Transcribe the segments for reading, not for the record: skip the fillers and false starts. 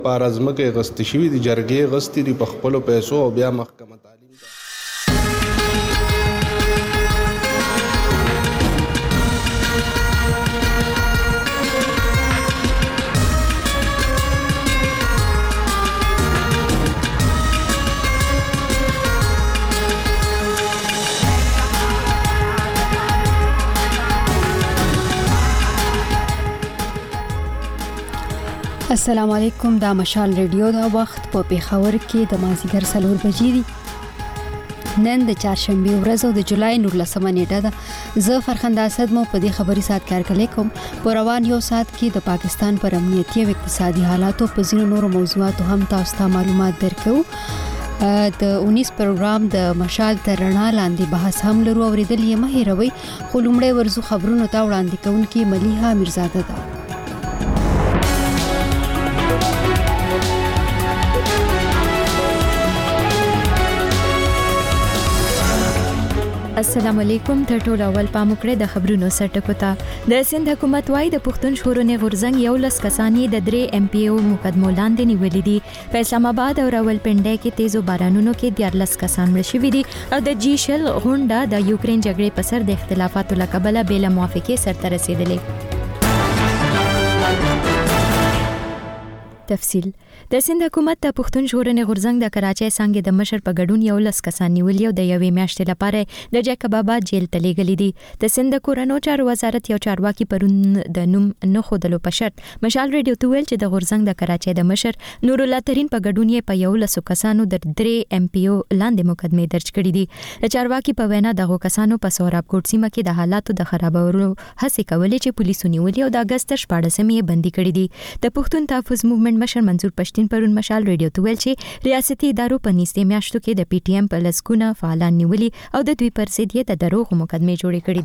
پارازمکه غستی شوی دی جرګې غستی دی په خپلو پیسو او بیا محکمه تعلیم السلام علیکم. دا مشال ریډیو دا وخت په پیښور کې د مازیګر 4 بجې دي. نن د چهارشنبه ورځ او د جولای 19 نیټه ده. زه فرخنده اسد مو په دې خبري سات کار کوم. په روان یو سات کې د پاکستان پر امنیتي او اقتصادي حالاتو په ځینو نورو موضوعاتو هم تاسو ته معلومات درکو. د 19 پروګرام د مشال تر رڼا لاندې بحث هم لرو. اوریدل یې مه هېروئ. خو لومړی ورزو خبرونو ته وړاندې کوونکې ملیحه میرزاده ده. السلام علیکم. تر ټولو اول پام وکړئ د خبرونو سرټکو ته. د سند حکومت وايي د پښتون ژغورنې غورځنګ 11 کسانی د 3 MPO مقدمو لاندې نیولې دي. په اسلام آباد او راولپنډي کې تیزو بارانونو کې 14 کسان مړ شوي دي او د جیشل غونډه د یوکرين جګړې په سر د اختلافاتو له کبله بې له موافقې سرته رسیدلې. تفصیل. د سند حکومت د پښتون ژغورنې غورځنګ د کراچۍ څنګه د مشر په ګډون 11 کسان نیولې او د یوې میاشتې لپاره د جیکب آباد جیل ته لیږلي دي. د سند کورونو چارو وزارت یو چارواکي پرون د نوم نه خودلو په شرط مشال ریډیو ته ویل چې د غورځنګ د کراچۍ د مشر نور الله ترين په ګډون یې په 11 کسانو د 3 MPO لاندې مقدمه درج کړې دي. د چارواکي په وینا دغه کسانو په سوراب کوټ سیمه کې د حالاتو د خرابولو هڅه کولې چې پولیسو نیولې او د اگست 14 یې بندي کړې دي. د پښتون تحفظ موومېنټ مشر منظور پښتين پرون مشال ریډیو ته ویل چې ریاستي ادارو په نږدې میاشتو کې د PTM په لسګونه فعالان نیولي او د دوی پر ضد یې د دروغ مقدمه جوړې کړې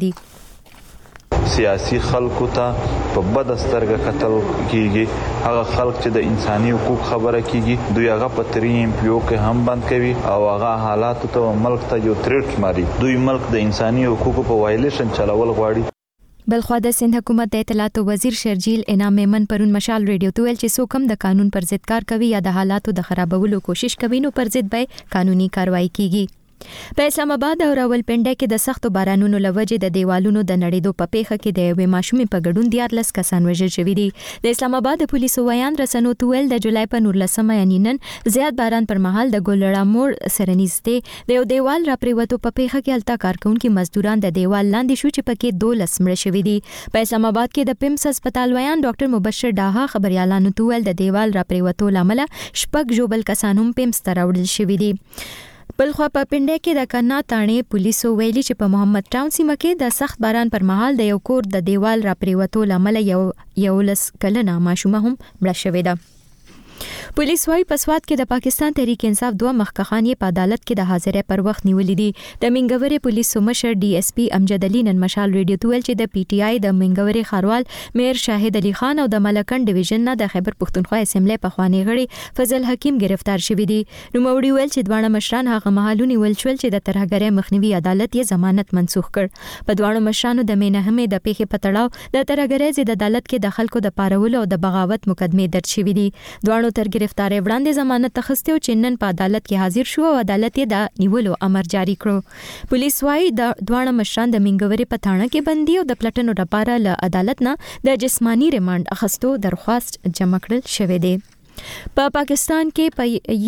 دي. سیاسي خلکو ته په بد سترګه قتل کیږي. هغه خلک چې د انساني حقوق خبره کیږي دوی هغه په 3 MPO کې هم بند کوي او هغه حالات ته ملک ته یو تریټ ماري. دوی ملک د انساني حقوقو په وایلیشن چلول غواړي. بلخوا د سند حکومت د اطلاعات وزیر شرجیل انعام میمن پرون مشال ریډیو ته ویل چې څوک هم د قانون پر ضد کار کوي یا د حالاتو د خرابولو کوشش کوي نو پر ضد به قانوني کاروایی کیږي. په اسلام آباد او راولپنډي کې د سختو بارانونو لوجې د دیوالونو د نړیدو په پیښه کې د یوې ماشومې په ګډون 14 کسان وژل شوي دي. د اسلام آباد د پولیسو ویان رسنو ته ویل د جولای په 19 یعنی نن زیات باران پر مهال د ګلړا موړ سره نږدې د یو دیوال را پریوتو په پیښه کې التا کارکونکو مزدوران د دیوال لاندې شو چې پکې 12 مړه شوي دي. په اسلام آباد کې د پیمس هسپتال ویان ډاکټر مبشر ډاها خبريالانو ته ویل د دیوال را پریوتو لامل شپږ جوبل کسان هم پیمس ته راوړل شوي دي. بلخوا په پنډه کې د کنا تانې پولیسو ویلي چې په محمد ټاون سیمه کې د سخت باران پر مهال د یو کور د دیوال را پریوتو لامل یو لس کلنه ماشومه هم مړه شوې ده. پولیس وايي په سواد کې د پاکستان تحریک انصاف 2 مخکخان په عدالت کې د حاضرې پر وخت نیولې دي. د منګوري پولیسو مشر DSP امجد علي نن مشال ریډیو ته ویل چې د PTI د منګوري خاروال میر شاهد علي خان او د ملکن ډیویژن نه د خیبر پښتونخوا اسمبلی په خواني غړي فضل حکیم گرفتار شوی دي. نو موري ویل چې دواړه مشران هغه مهالونی ول شول چې د ترهګرۍ مخنیوي عدالت یې ضمانت منسوخ کړ. په دواړو مشرانو د مینهمه د پیښې په تړاو د ترهګرۍ ضد عدالت کې د خلکو د پارولو او د بغاوت مقدمه درج شوې دي. دواړو تر گرفتاری وړاندې ضمانت تخسته او چې نن په عدالت کې حاضر شو او عدالت یې د نیولو امر جاری کړو. پولیس وايي د دواړه مشران د منګوري په تاڼه کې بندي او د پلټنو لپاره له عدالت نه د جسمانی ریماند اخستو درخواست جمع کړل شوې ده. په پاکستان کې په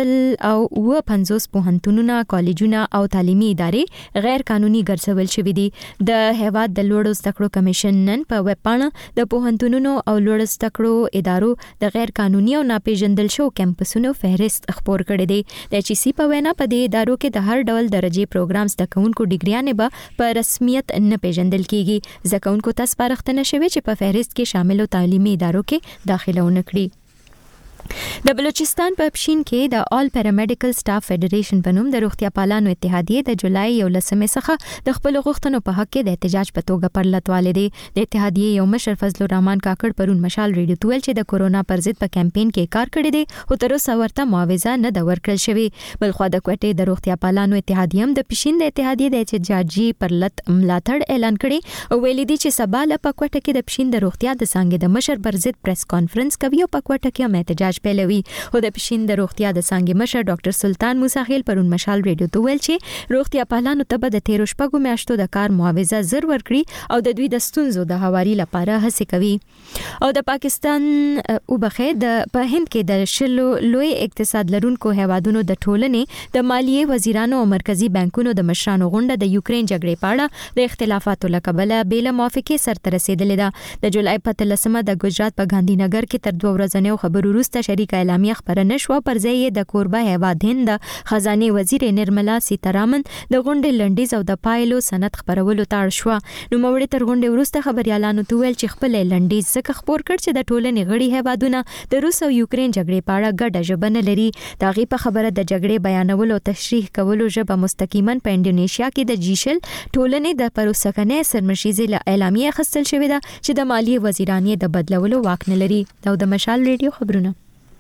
150 پوهنتونونه، کالجونه او تعلیمي ادارې غیر قانوني ګرځول شوې دي. د هیواد د لوړو زده کړو کمیشن نن په ویب پاڼه د پوهنتونونو او لوړو زده کړو ادارو د غیر قانوني او ناپېژندل شو کمپسونو فهرست خپور کړی دی. د HEC په وینا په دې ادارو کې د هر ډول درجه پروګرام زده کوونکو ډیګریانې به په رسمیت نه پیژندل کیږي. زده کوونکو ته سپارښتنه شوې چې په فهرست کې شاملو تعلیمي ادارو کې داخله ونه کړي. د بلوچستان په پښین کې د آل پیرامیډیکل سټاف فدریشن په نوم د روغتیا پالانو اتحادیې د جولای 11 څخه د خپل غوښتنو په حق کې د احتجاج په توګه پرلتواله دي. د اتحادیې یو مشر فضل الرحمن کاکړ پرون مشال ریډیو ته ویل چې د کورونا پر ضد په کمپاین کې کار کړی دی او تر اوسه ورته معاوضه نه د ورکړل شوی. بلخو د کوټې د روغتیا پالانو اتحادیې هم د پښین د اتحادیې د احتجاجي پرلت ملاتړ اعلان کړي او ویلي دي چې سبا له پکوټه کې د پښین د روغتیا د څنګه د مشر پر ضد پریس کانفرنس کوي او پکوټه کې هم احتجاج پیلوي. او د پښین د روغتیا د څنګه مشر ډاکټر سلطان موسی خیل پرون مشال ریډیو ته ویل چې روغتیا پالانو ته به د 13 شپږو میاشتو د کار معاوضه زر ورکړي او د دوی د ستونزو د هواري لپاره هڅه کوي. او د پاکستان وبخې د په هند کې د شلو لوی اقتصاد لرونکو هیوادونو د ټولنې د مالیې وزیرانو او مرکزی بانکونو د مشرانو غونډه د یوکرين جګړې په اړه د اختلافاتو لکبله بیل موافقه سرته رسیدلې ده. د جولای په 13مه د ګجرات په ګاندھی نګر کې تر 2 ورځې خبرو وروسته شریک اعلامیه خبره نشوه پر ځای د کوربه هیواد هند خزانه وزیر نرملا سیتارامن د غونډې لنډیز او د پایلو سند خبرولو تاړ شو. نو موړې تر غونډې وروسته خبريالانو ته ویل چې خپل لنډیز څخه خبر کړ چې د ټولنې غړي هیوادونه د روس او یوکرين جګړې په اړه ګډه ژبه نه لري. دا غي په خبره د جګړې بیانولو او تشریح کولو ژبه مستقیما په انډونیشیا کې د جیشل ټولنې د پروسکنه سرمشيزي اعلامیه خصل شوې ده چې د مالیې وزیرانې د بدلولو واک نه لري. دا د مشال ریډیو خبرونه.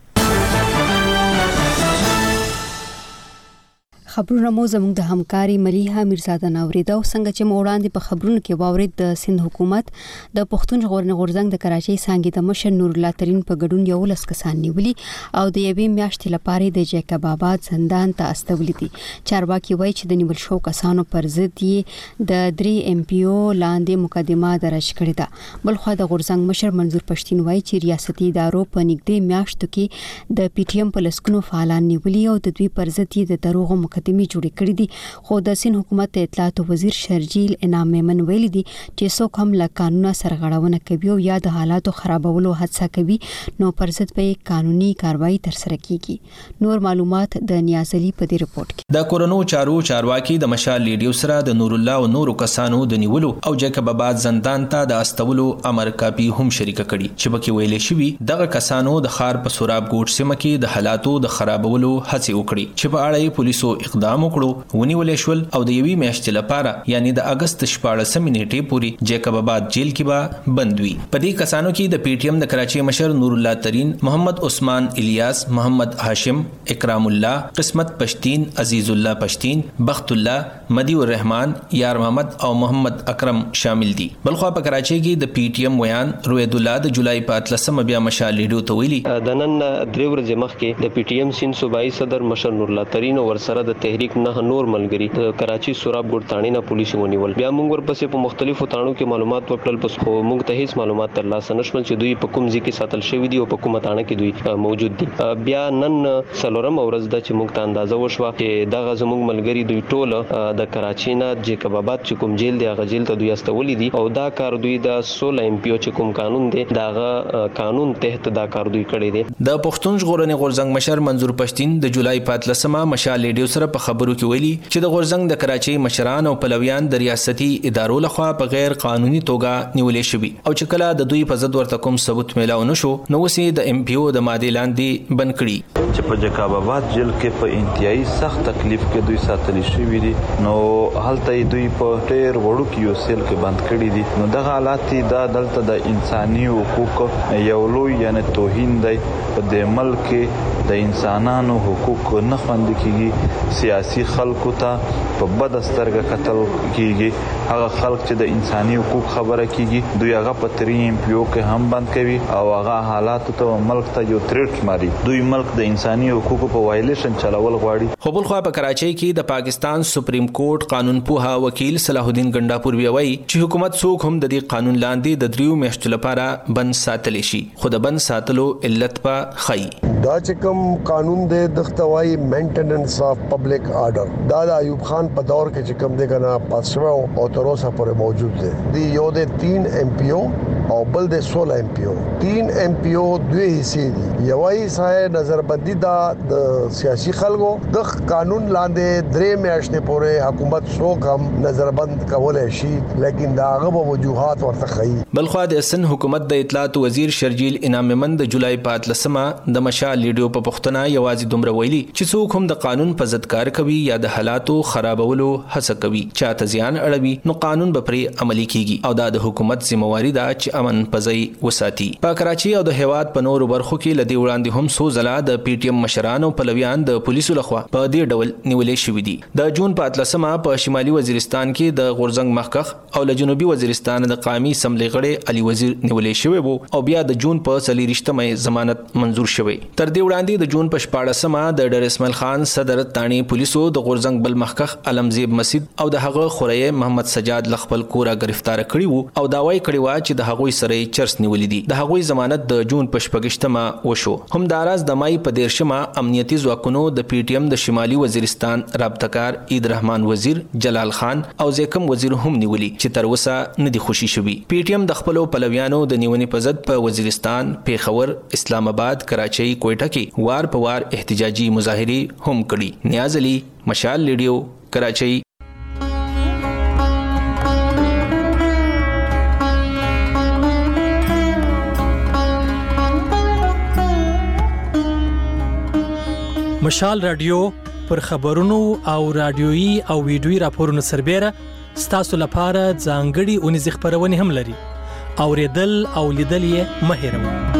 خبرونه مو زموږ د همکاري مليحه میرزاده ناوریدا او څنګه چې موړاندې په خبرونو کې واورید د سند حکومت د پښتون ژغورنې غورځنګ د کراچۍ څنګه د مشر نور الله ترين په ګډون 11 کسان نیولي او د یوې میاشتې لپاره د جیکب آباد زندان ته استولي دي. چارواکي وایي چې د نیول شو کسانو پر ضد یې د 3 ام پی او لاندې مقدمه درج کړې ده. بلخو د غورځنګ مشر منظور پښتين وایي چې ریاستي ادارو په نږدې میاشتو کې د پی ټی ایم په لسکونو فعالان نیولي او د دوی پر ضد یې د دروغو مقدمه جوړې کړې دي. خو د سین حکومت د اطلاعات وزیر شرجیل انعام میمن ویلي دي چې څوک هم له قانونا سرغړونه کوي او یا د حالاتو خرابولو هڅه کوي نو پر ضد به قانوني کاروایی تر سره کیږي. نور معلومات د نیاز علي په دې رپورت کې. د کورونو چارواکي د مشال ریډیو سره د نور الله او نورو کسانو د نیولو او جیکب آباد زندان ته د استولو امر کاپی هم شریک کړي چې بکی ویلې شوی دغه کسانو د خار په سوراب ګوټ سیمه کې د حالاتو د خرابولو هڅه وکړي چې په اړه پولیسو اقدام وکړو ونیول شول او د یوې میاشتې لپاره یعنی د اگست 14 نیټې پورې جیکب آباد جیل کې به بند وي. په دې کسانو کې د پی ټی ایم د کراچۍ مشر نور الله ترين، محمد عثمان الیاس، محمد هاشم، اکرام الله، قسمت پشتین، عزیز الله پشتین، بخت الله، مدی الرحمن، یار محمد او محمد اکرم شامل دي. بلخو په کراچۍ کې د پی ټی ایم ویان روید الله د جولای په 13 بیا مشال ریډیو ته ویلي د نن درې ورځې مخکې د پی ټی ایم سین صوبایي صدر مشر نور الله ترين او ورسره د تحریک نه نور ملګری د کراچۍ سوراب ګوټ تاڼې نه پولیسو ونیول. بیا موږ ورپسې په مختلفو تاڼو کې معلومات ورکړل، پس خو موږ ته هیڅ معلومات ترلاسه نشول چې دوی په کوم ځای کې ساتل شوی دي او په کومه تاڼه کې دوی موجود دي. بیا نن څلورم ورځ ده چې موږ ته اندازه وشوه چې دغه زموږ ملګری دوی ټول د کراچۍ نه جیکب آباد چې کوم جیل دی هغه جیل ته دوی استولي دي او دا کار دوی د 16 ام پی او چې کوم قانون دی دغه قانون تحت دا کار دوی کړی دی. د پښتون ژغورنې غورځنګ مشر منظور پښتين د جولای په 13 مشال ریډیو سره په خبرو کې ویلي چې د غورځنګ د کراچۍ مشران او پلویان د ریاستي ادارو لخوا په غیر قانوني توګه نیولې شوي او چې کله د دوی په ضد ورته کوم ثبوت میلاو نشو نو وسې د ام پی او د ماده لاندې بند کړي چې په جیکب آباد جیل کې په انتهایی سخت تکلیف کې دوی ساتل شوي دي. نو هلته دوی په ډېر وړو کې یو سیل کې بند کړي دي. نو دغه حالات دا دلته د انساني حقوق یو لوی یعنی توهین دی. په دې ملک کې د انسانانو حقوق نه خوندي کیږي، سیاسي خلکو ته په بد سترګه قتل کیږي. هغه خلک چې د انساني حقوق خبره کیږي دوی هغه په 3 ام پی او کې هم بند کوي او هغه حالات ته ملک ته یو تریټ ماري. دوی ملک د انساني حقوقو په وایلیشن چلول غواړي. خو بل خو په کراچۍ کې د پاکستان سپریم کورټ قانون پوها وکیل صلاح الدین ګنڈاپور ویوي چې حکومت څوک هم د دې قانون لاندې د 3 میاشتو لپاره بند ساتل شي، خو د بند ساتلو علت په خي دا چې کوم قانون دی دختوای مینټیننس اف پبلک آرډر دا د ایوب خان په دور کې چې کوم دی کنه پاسو او تر اوسه پورې موجود دی. دی یو د 3 ام پی او او بل د 16 ایم پی او 3 ایم پی او دوه حصے دي یو حصہ نظربندی دا د سیاسي خلکو د قانون لاندې درې میاشتې پورې حکومت څوک هم نظربند کولای شي لیکن دا هغه وجوهات ورته خي. بلخوا د سن حکومت د اطلاعات وزیر شرجیل انعام مومن د جولای 15 د مشال لیډیو په پښتنه یوازې دومره ویلي چې څوک هم د قانون په ضد کار کوي یا د حالاتو خرابولو هڅه کوي چاته زیان اړوي نو قانون به پرې عملي کیږي او دا د حکومت ذمہواری ده چې امن پزای وساتي. په کراچي او د هیواد په نورو برخو کې لدی وړاندې هم سو زلا د پی ټی ایم مشرانو پلویان د پولیسو لخوا په دې ډول نیولې شوې دي. د جون په 13 په شمالي وزیرستان کې د غورزنګ مخکخ او له جنوبي وزیرستان د قومي اسمبلی غړي علي وزیر نیولې شوی وو او بیا د جون په 30 ضمانت منزور شوی. تر دې وړاندې د جون په 14 د ډر اسماعیل خان صدر تانی پولیسو د غورزنګ بل مخکخ علمزیب مسجد او د هغه خوري محمد سجاد لخپل کورا گرفتار کړی وو او داوای کړی و چې د هغوی سره چرس نیولې دي. د هغوی ضمانت د جون په 14 وشو. هم داراز د مای په 13 امنیتي ځواکونو د پی ټی ایم د شمالي وزیرستان رابطکار عید رحمان وزیر جلال خان او زیکم وزیر هم نیولي چې تر اوسه نه دي خوشي شوي. پی ټی ایم د خپل پلویانو د نیونې په ضد په وزیرستان، پیښور، اسلام آباد، کراچۍ، کوټه کې وار په وار احتجاجي مظاهرې هم کړي. نیاز علي، مشال لیډیو، کراچۍ. مشال رادیو پر خبرونو او رادیويي او ویډیويي راپورونو سربېره ستاسو لپاره ځانګړي اونیز خبرونه هم لري. اوریدل او لیدل یې مه هېروئ.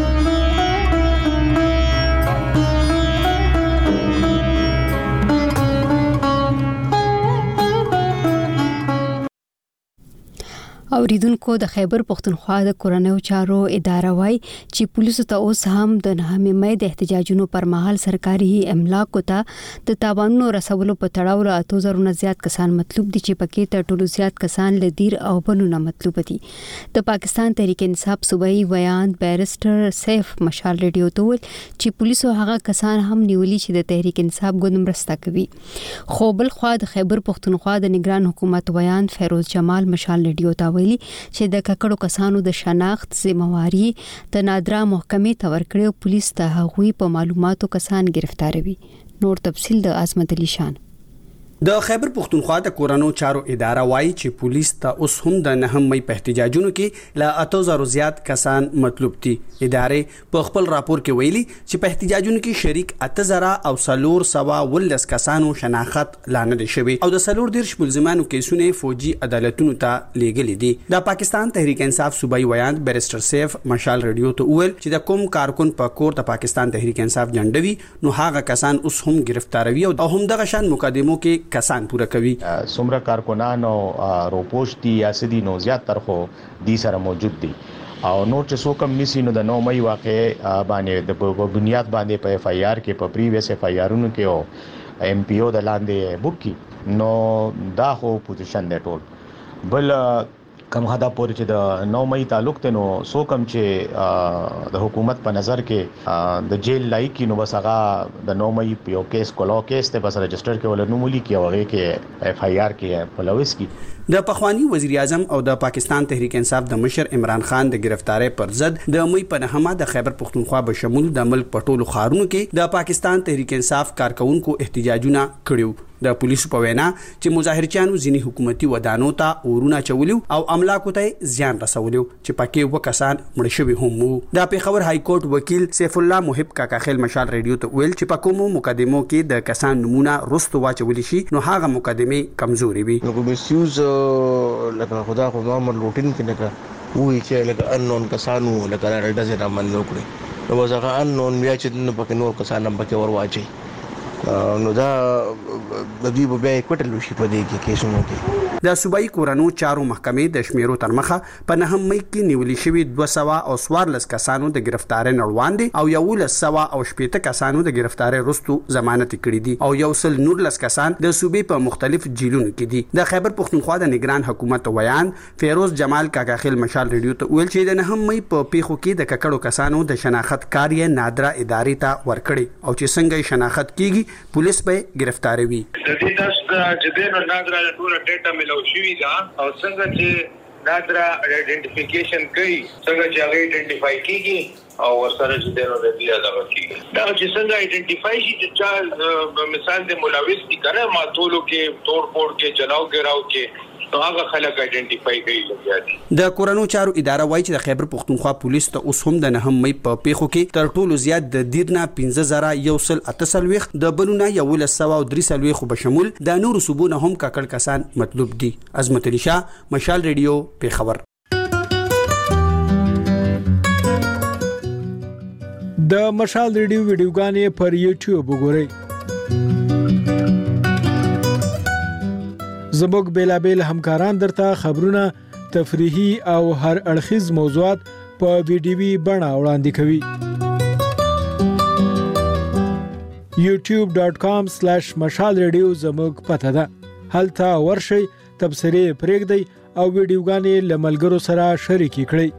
اوریدونکو د خیبر پختونخوا د کورنیو چارو اداره وایي چې پولیسو ته اوس هم د 9 مې د احتجاجونو پر مهال سرکاري املاکو ته د تاوانونو رسولو په تړاو له 8000 نه زیات کسان مطلوب دي چې پکې تر ټولو زیات کسان له دیر او بنونه مطلوب دي. د پاکستان تحریک انصاف صوبایي ویاند بیرسټر سیف مشال ریډیو ته ویل چې پولیسو هغه کسان هم نیولي چې د تحریک انصاف ګوند مرسته کوي. خو بل خوا د خیبر پختونخوا د نگران حکومت ویاند فیروز جمال مشال ریډیو ته چې د ککړو کسانو د شناخت ذمہواری د نادرا محکمې ته ورکړو پولیس ته هغوی په معلوماتو کسان گرفتاروي. نور تفصیل د عظمت علي شان. د خیبر پختونخوا د کورنیو چارو اداره وایي چې پولیس ته اوس هم د 9 مې په احتجاجونو کې له 8000 زیات کسان مطلوب دي. ادارې په خپل راپور کې ویلي چې په احتجاجونو کې شریک 8000 او 412 کسانو شناخت لانه دي شوی او د 4 ملزمانو کیسونه فوجي عدالتونو ته لیږلي دي. د پاکستان تحریک انصاف صوبایي ویاند بیرسټر سیف مشال ریډیو ته ویل چې د کوم کارکون په کور د پاکستان تحریک انصاف جنډوي نو هغه کسان اوس هم گرفتاروي او هم دغه شان مقدمو کې کسان پوره کوي. سمره کارکنان او روپوش دي یا سدي نو زیات ترخو دي سره موجود دي او نور چې څوک هم نسی نو د 9 مې واقع باندې د بنیاد باندې په اف ای آر کې په پریویس اف ای آرونو کې او ام پی او د لاندې بوک کی نو دا خو پوزیشن دی ټول. بل کم حدا پورې چې د 9 مې تعلق ته نو څوک هم چې د حکومت په نظر کې د جیل لای کې نو بس هغه د 9 مې په یو کیس کولو کیس ته بس رجسٹر کې ول نو مولي کې هغه کې اف ای آر کې پلويس کې. د پخوانی وزیر اعظم او د پاکستان تحریک انصاف د مشر عمران خان د گرفتاری پر ضد د مې په 9 د خیبر پختونخوا به شمول د ملک پټولو خارونو کې د پاکستان تحریک انصاف کارکونکو احتجاجونه کړیو. د پولیسو په وینا چې مظاهرچیانو ځینی حکومتي ودانو ته اورونه چولیو او املاکو ته زیان رسولیو چې پکې وکسان مړ شوي هم وو. د پیښور های کورټ وکیل سیف الله محب کاکا خیل مشال ریډیو ته ویل چې په کومو مقدمو کې د کسان نمونه رستو واچول شي نو هغه مقدمه کمزوري وي. نو مسیوز لکه خدا خو نورمال روټین کې نه وی چې لکه انون کسانو لکه راډه زه رامن وکړي نو وځه انون بیا چې نو پکې نور کسان هم پکې ورواچي نو دا د دې په کوټل شي په دې کې کیسونو کې. د صوبایي کورنیو چارو محکمې د شمیرو تر مخه په 9 مې کې نیولې شوی 214 کسانو د گرفتاری نړوان دي او 118 کسانو د گرفتاری رستو ضمانت کړي دي او 119 کسان د صوبې په مختلف جیلونو کې دي. د خیبر پختونخوا د نگران حکومت ویان فیروز جمال کاکا خیل مشال ریډیو ته ویل چې د 9 مې په پیښو کې د ککړو کسانو د شناخت کاریه نادرا ادارې ته ورکړي او چې څنګه شناخت کیږي پولیس به گرفتاروي. د دې د جدينو نادرا ټول ډیټا ملو شوی دا او څنګه چې نادره آئیډنټیفیکیشن کوي څنګه چې هغه آئیډنټیفای کیږي او ورسره چې دنو د دې دغه کیږي دا چې څنګه آئیډنټیفای شي چې مثال د ملوث دي کنه ماتولو کې توڑ پھوڑ کې جلاو ګراو کې نو هغه خلک آئیډنټیفای کوي لږه د کورونو چارو اداره وایي چې د خیبر پختونخوا پولیس ته اوس هم د 9 مې په پیښو کې تر ټولو زیات د دیرنا 15148 د بلونه 1143 خو بشمول د نور صوبونه هم کاکړ کسان مطلوب دي. عظمت علي شاه، مشال ریډیو، پیښور. د مشال ریډیو ویډیوګانې پر یوټیوب وګورئ. زموږ بیلابیل همکاران درته خبرونه، تفریحي او هر اړخیز موضوعات په ویډیوي بڼه وړاندې کوي. youtube.com/مشال ریډیو زموږ پته ده. هلته ورشئ، تبصرې پرېږدئ او ویډیوګانې له ملګرو سره شریکې کړئ.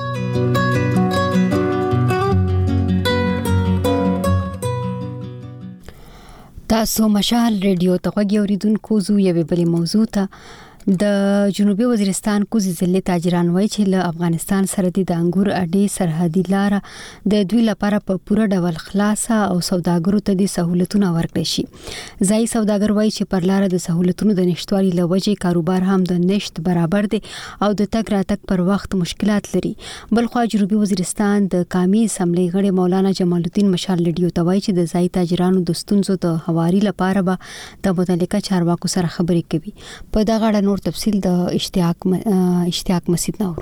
تاسو مشال ریډیو ته غوږی اوریدونکو زو یوې بلې موضوع ته د جنوبي وزیرستان کوزي ضلع تاجران وایي چې له افغانستان سره د انګور اډې سرحدي لار د دوی لپاره په پوره ډول خلاصه او سوداګرو ته د سہولتونو ورکړي شي. ځای سوداګر وایي چې پر لار د سہولتونو د نشټوالي لوجې کاروبار هم د نشټ برابر دی او د تک راتک پر وخت مشکلات لري. بلخو جنوبي وزیرستان د قومي اسمبلی غړي مولانا جمال الدین مشال ریډیو ته وایي چې د ځای تاجرانو د ستونزو د هواري لپاره به د متعلقه چارواکو سره خبرې کوي. په دغه اړه تفصیل د اشتیاق مسید نور.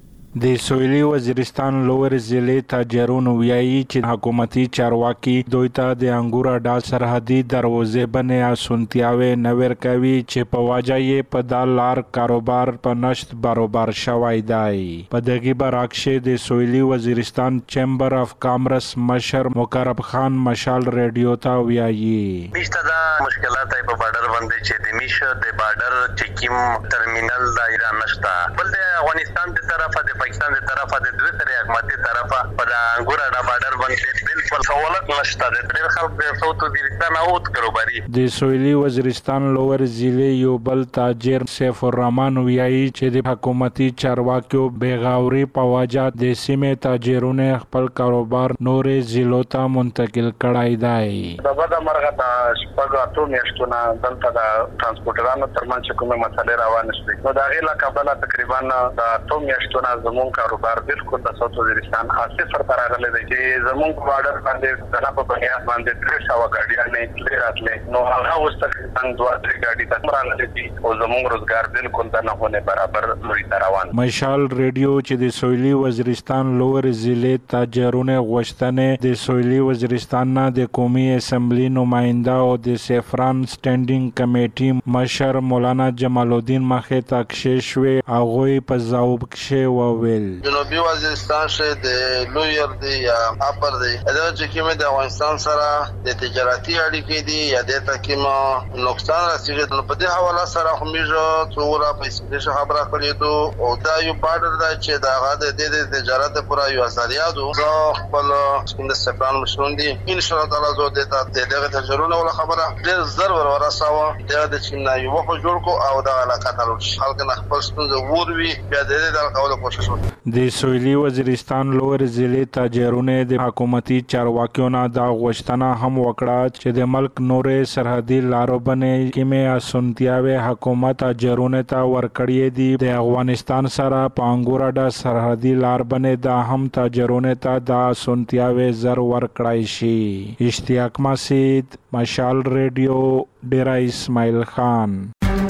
د سویلي وزیرستان لوور ضلع تاجرونو ویایي چې حکومتي چارواکي دوی ته د انګور اډه سرحدي دروازې باندې اسونتیاوي نور کوي چې په واجه یې په د لار کاروبار په نشت برابر شوی دی. په دغه برعکس د سویلي وزیرستان چیمبر اف کامرس مشر مقرب خان مشال ریډیو ته ویایي نشته دا مشکلات په بارډر باندې چې د میشه د بارډر چکیم ټرمینل دا ایران نشته بل د افغانستان د طرفه د پاکستان د طرفه د دوی سره حکومتي طرفه په انګور اډه بارډر باندې بالکل سہولت نشته د ډېر خلک د صوت وزیرستان اوت کاروباري. د سویلي وزیرستان لوور ضلع یو بل تاجر سیف الرحمن ویایي چې د حکومتي چارواکو بیغاوري په وجه د سیمې تاجرونه خپل کاروبار نورې ضلعو ته منتقل کړای دی. دغه مرغه د شپږ اتو میاشتونو دلته د ترانسپورټرانو ترمنځ کومه مسلې روانه شوې نو دا غي لا کابل تقریبا د اتو میاشتونو زمون کاروبار بالکل د ساوث وزیرستان صفر پر راغلی دی چې زمون بارډر باندې د په بنیاد باندې 300 ګاډیانې لراتلې نو هغه اوس تقریبا 2-3 ګاډي تک راغلي دي او زمون روزګار بالکل د نه هونه برابر لوري روان. مشال ریډیو چې د سویلي وزیرستان لوور ضلع تاجرونه غوښتنه د سویلي وزیرستان نه د قومي اسمبلی نماینده او د سیفران سټینډینګ کمیټي مشر مولانا جمال الدین مخه تکشش وی هغه په ځواب کې وویل جنوبي وزیرستان شه د لویر دی یا اپر دی دا چې کومه د افغانستان سره د تجارتي اړیکې دي یا د تکیمه نقصان رسیدل نو په دې حواله سره هميږي څوره پیسې شه خبره کړې دو او دا یو بارډر دا چې دا غاده د تجارت پورا یو ازادیادو زه خپل څنګه سپران مشرون دي ان شاء الله تعالی زه د دغه تجربه ولا خبره ډېر ضرور ورساوه دا د چینه یو وخت جوړ کو او دا علاقه تلل خلک نه خپل ستونزه وروي بیا د دې کولو کوشش وکړي. د سویلي وزیرستان لوور ضلع تاجرونه د حکومتي چارواکیو نه دا غوښتنه هم وکړه چې د ملک نورې سرحدي لارو باندې کیمه اسونتیاوي حکومت تاجرونه ته ورکړې دي. د افغانستان سره په انګور اډه سرحدي لار باندې دا هم تاجرونه ته دا اسونتیاوي زر ورکړای شي. اشتیاق مسید، مشال ریډیو، ډیرا اسماعیل خان.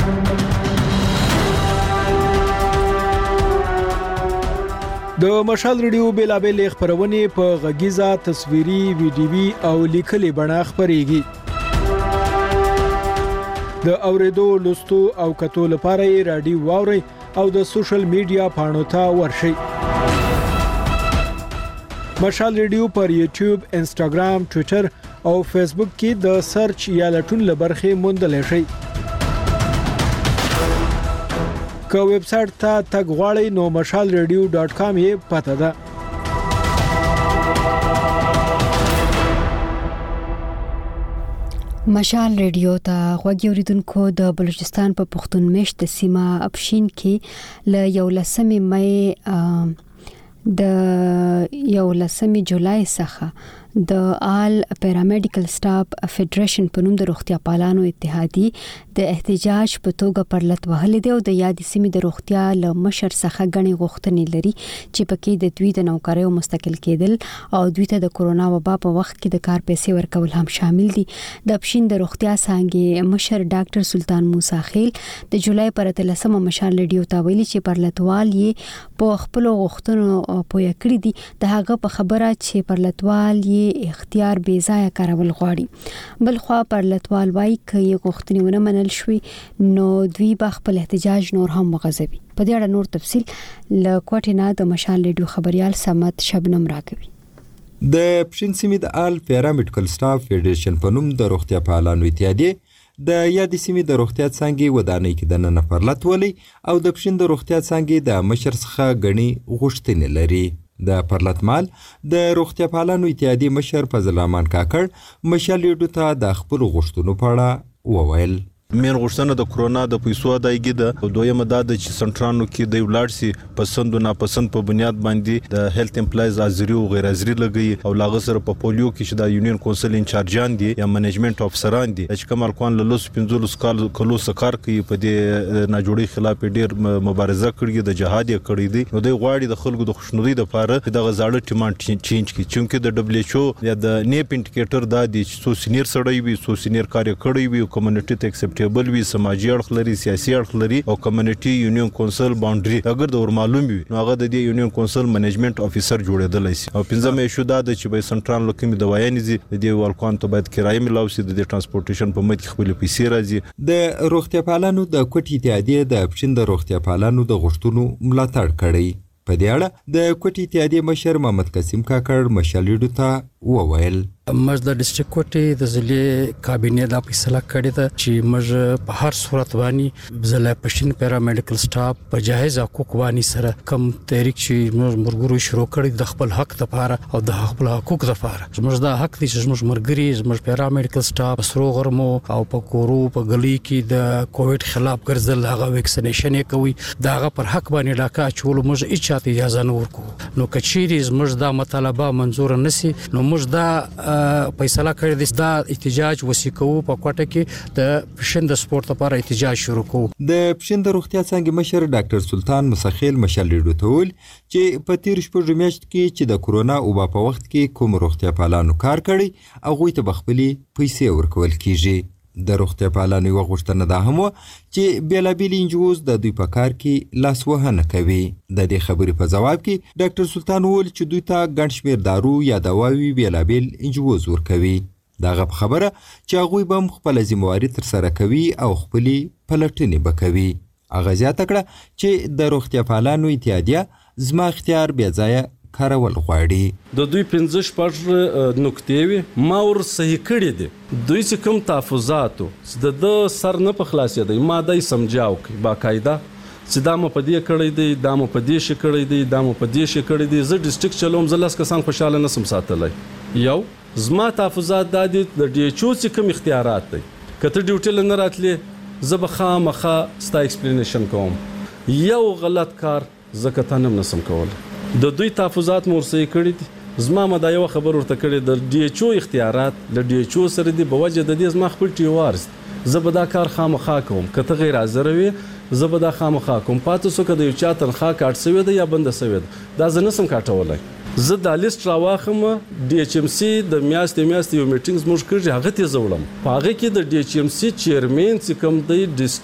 د مشال ریډیو بیلابیل خبرونه په غږیزه، تصویري، ویډیوي او لیکلي بڼه خبريږي. د اوریدو، لوستو او کتو لپاره یې رادیو واوري او د سوشل میډیا پاڼو ته ورشئ. مشال ریډیو پر یوټیوب، انسټاګرام، ټوئیټر او فیسبوک کې د سرچ یا لټون لبرخه موندل شي. که ویب سټ ته تګ غواړئ نو mashalradio.com یې پته ده. مشال ریډیو ته غوږی اوریدونکو د بلوچستان په پښتون مشت سیمه ابشین کې ل 11 مې د 11 جولای څخه د آل پیرامیډیکل سټاف فدریشن په نوم د روغتیا پالانو اتحادی د احتجاج په توګه پرلط وهلې دی او د یاد سیمې د روغتیا ل مشر څخه غني غوښتنې لري چې پکې د دوی د نوکریو مستقل کېدل او دوی ته د کورونا وبا په وخت کې د کار پیسې ورکول هم شامل دي. د ابشین د روغتیا څنګه مشر ډاکټر سلطان موسی خیل د جولای پر 13 مشال ریډیو ته ویلي چې پرلطوال یې په خپل غوښتنو پوهه کړی دي. د هغه په خبره چې پرلطوال اختیار بے ځای کارول غواړي. بل خو پرلطوال وايي چې غوښتنې ونه منل شوي نو دوی به خپل احتجاج نور هم مغذبي. په دې اړه نور تفصيل ل کوټینا د مشال ریډیو خبريال سمت شبنم راکوي. د پښین سیمې د آل پیرامیډیکل سټاف فدریشن په نوم د روغتیا پالانو اتحادیه د یاد سیمې د روغتیا څنګه ودانۍ کې د نن پرلط ولي او د پښین د روغتیا څنګه د مشر څخه غني غوښتنې لري. د پرلط مال د روغتیا پالانو اتحادیه مشر فضل الرحمن کاکړ مشال ریډیو ته د خپل غوښتنو په اړه وویل. مین غوښتنه د کرونا د پیسو ادایګي ده. دویمه دا د چې سنټرانو کې د ولاړ سي پسند او ناپسند په بنیاد باندې د هیلث امپلایز ازري او غیر ازري لګي او لاغه سره په پولیو کې چې د یونین کونسل انچارجان دي یا منیجمنت افسران دي چې کوم الکوان له لوس 15 کلو سکار کوي په دې ناجوړي خلاف ډیر مبارزه کړې د جهاد یې کړې دي. نو دوی غواړي د خلکو د خوشنودي لپاره د غزاړه ټیمانټ چینج کی چې د دبليو ایچ او یا د نیپ انډیکیټر دا دي چې سو سینیر سړی وي سو سینیر کار کوي وي کمیونټي ته اکسپټیبل وي سماجی اړخ لري سیاسي اړخ لري او کمیونټي یونین کونسل باونډري اگر د ور معلوم وي نو هغه د یونین کونسل منیجمنت افیسر جوړېدل شي. او پنځمه ایشو دا د چې به سنټرال لکه دوايانې دي د دې والکوان ته باید کرایه ملاوي سي د ترانسپورټیشن په مت خپل پیسې راځي. د روغتیا پالانو د کوټی اتحادیه د پښین د روغتیا پالانو د غوښتنو ملاتړ کړی. په دې اړه د کوټی اتحادیه مشر محمد قاسم کاکړ مشال ریډیو ته وویل. مج د ډیسټریکټ کوټي د ضلع کابینه د فیصله کړې ده چې مج په هر صورت باندې ضلع پښین پیرامیډیکل سټاف په جایز حقوق باندې سره کم تحریک چې مرګورو شروع کړی د خپل حق لپاره او د خپل حقوق لپاره. زموږ د حق دي چې زموږ مرګري زموږ پیرامیډیکل سټاف سرو غرمو او په کورو په گلی کې د کووډ خلاف ګرځل هغه ویکسینیشن کوي داغه پر حق باندې ډاکا چول موږ اچاته اجازه نه ورکو. نو کچيري زموږ د مطالبه منزور نسی نو موږ دا فیصله کړی د احتجاج وسیکو په کوټه کې د پښین د سپورت لپاره احتجاج شروع کو. د پښین د روغتیا څنګه مشر ډاکټر سلطان مسخیل مشال ریډیو ته ویل چې په تیر شپږ میاشت کې چې د کورونا وبا په وخت کې کوم روغتیا پالانو کار کړی او غوي ته بخپلي پیسې ورکول کیږي. د روغتیا پالانو یو غوښتنه ده هم چې بیلابیل انجوز د دوی په کار کې لاس وهنه کوي. د دې خبرې په جواب کې ډاکټر سلطان وویل چې دوی ته ګڼ شمېر دارو یا دواوي بیلابیل انجوز ورکوي. دغه خبره چې هغوی به خپل ذمہواری تر سره کوي او خپل پلټنې بکوي. هغه زیاته کړه چې د روغتیا پالانو اتحادیه زما اختیار بیا ځای کارول غواړي. د دوی 15 نقطې وي ما ور صحیح کړې دي. دوی چې کوم تحفظاتو د سر نه په خلاصې دی ما دای سمجاو کی باقاعده چې دا مو په دې کړی دی دا مو په دې شي کړی دی دا مو په دې شي کړی دی. زه ډیسټریکټ چلوم زلاس کسان خوشاله نسم ساتلای. یو زما تحفظات د ډي ایچ او چې کوم اختیارات دي کته ډیوټي نه راتلې زبخه مخه ستا ایکسپلینیشن کوم. یو غلط کار زکه تنم نسم کول. د دوی تحفظات مورسې کړی دي زما مدا یو خبر ورته کړی د ډي ایچ او اختیارات ل ډي ایچ او سره دی بوجه د دې زما خپل ټیوارز زبدا کار خامخا کوم کته غیر حاضر وي زبدا خامخا کوم پاتې سو کده یو چا تنخوا کاټ سوي ده یا بند سوي ده دا زنسم کاټولای. زه د لیست راواخم ډي ایچ ام سي د میاشتې یو میټینګز موږ کړی هغه ته زوړم پاغه کې د ډي ایچ ام سي چیرمن چې کوم د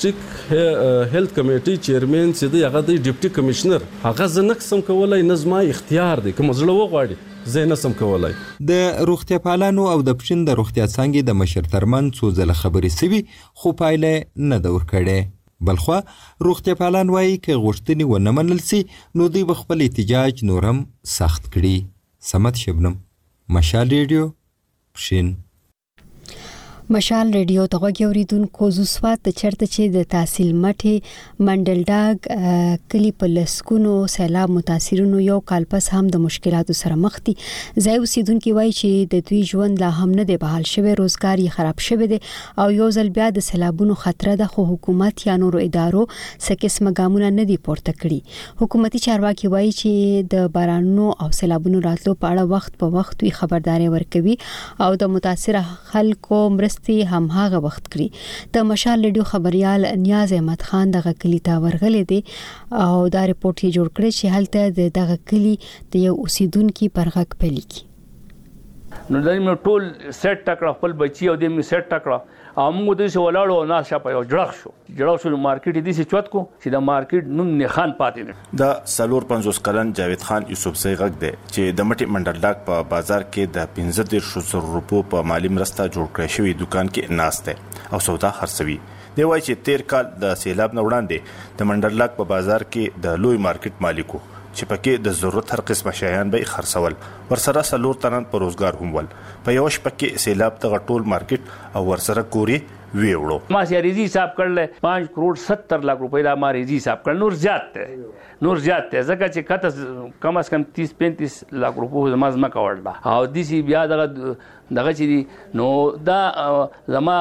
ډیسټریکټ هیلث کمیټي چیرمن چې د هغه د ډیپټي کمشنر هغه زنکسم کولای نظم اختیار دی کوم زړه وغواړي زینسم کولای. د روغتیا پالانو او د پښین د روغتیا څنګه د مشر ترمن څو ځله خبرې سوي خو پایله نه دور کړي. بلخوا روغتیا پالان وایي که غوښتنې ونه منل سي نو دوی به خپل احتجاج نورم سخت کړي. سمت شبنم مشال ریډیو پښین. مشال ریډیو ته غوړیدونکو زوسوات د چرته چې د تحصیل مټي منډلډاګ کلی په لسکونو سیلاب متاثرونو یو کال پس هم د مشکلاتو سره مخ دي. ځای اوسیدونکو وایي چې د دوی ژوند لا هم نه دی بحال شوی، روزګار یې خراب شوی دی او یو ځل بیا د سیلابونو خطر ده، خو حکومت یا نورو ادارو څه قسمه ګامونه نه دي پورته کړي. حکومتي چارواکي وایي چې د بارانونو او سیلابونو راتلو په اړه وخت په وخت وی خبرداري ورکوي او د متاثر خلکو هم هغه وخت کړی. د مشال ریډیو خبريال نیاز احمد خان دغه کلی ته ورغلې دي او دا ریپورت یې جوړ کړی چې هلته دغه کلی د یو اوسیدونکو پرغک پلی کی. نو دایمه ټول سیټ ټکړه خپل بچي او دیم سیټ ټکړه او موږ د څه ولاړو او ناش په یو جړخ شو مارکیټ دي چې چوت کو چې د مارکیټ نوم نه خان پاتې نه. دا سالور 50 کلن جاوید خان یوسف زئی غږ دی چې د مټي منډلډاګ په بازار کې د 15,000 روپو په مالی مرسته جوړ کړی شوی دکان کې ناشته او سودا خرڅوي. دی وایي چې 13 کال د سیلاب نه وړاندې د منډلډاګ په بازار کې د لوی مارکیټ مالکو چې پکې د ضرورت هر قسمه شیان به خرڅول، ورسره سلور تنان په روزګار هم ول. په یو شپه کې سیلاب ته ټول مارکیټ او ورسره کوري ویوړو. ما سي ریزي حساب کړل 5 کروڑ 70 لک روپۍ دا ما ریزي حساب کړل. نور زیات ته ځکه چې کته کم از کم 30-35 لک روپۍ زما کاوړل او د سی بیا دغه چې نو دا زما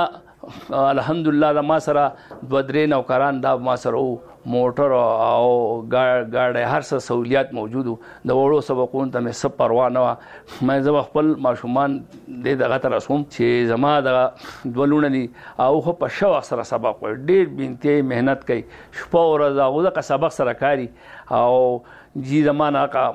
الحمدلله د ما سره 2-3 نوکران دا ما سره موټر او ګاډي هر څه سہولیات موجود د وړو سبقون ته مې سب پروا نه مې زه خپل ماشومان د دغه تر اسوم چې زما د دولونه دي او خو په شو سره سبق ډېر بنتي مهنت کوي شپه ورځ او د سبق سره کاری او جی زمانہ کا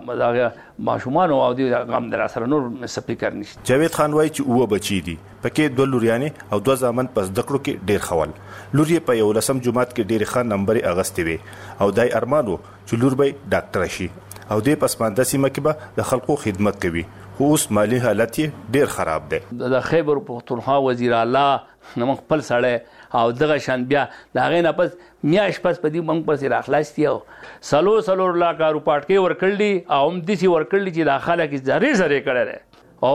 ماشومان او د غم در سره نور سپیکر نشته. جاوید خان وایي چې اوه بچی دي پکې 2 لوریانې او 2 ځامن پس دکړو کې ډېر خول. لور یې په 11 جمعات کې ډېر ښه نمبر اغستې وي او دای ارمانو چې لور به ډاکټر شي او د پسمانده سیمه کې به د خلکو خدمت کوي، خو اوس مالی حالت یې ډېر خراب دی. د خیبر پختونخوا وزیر اعلی نمک خپل سړی او دغه شان بیا د هغې نه پس میاشت پس په دې موږ پسې راخلاصتي او سلور لاکه روپاټکې ورکړلي او هم داسې ورکړلي چې دا خلک یې زرې کړی دی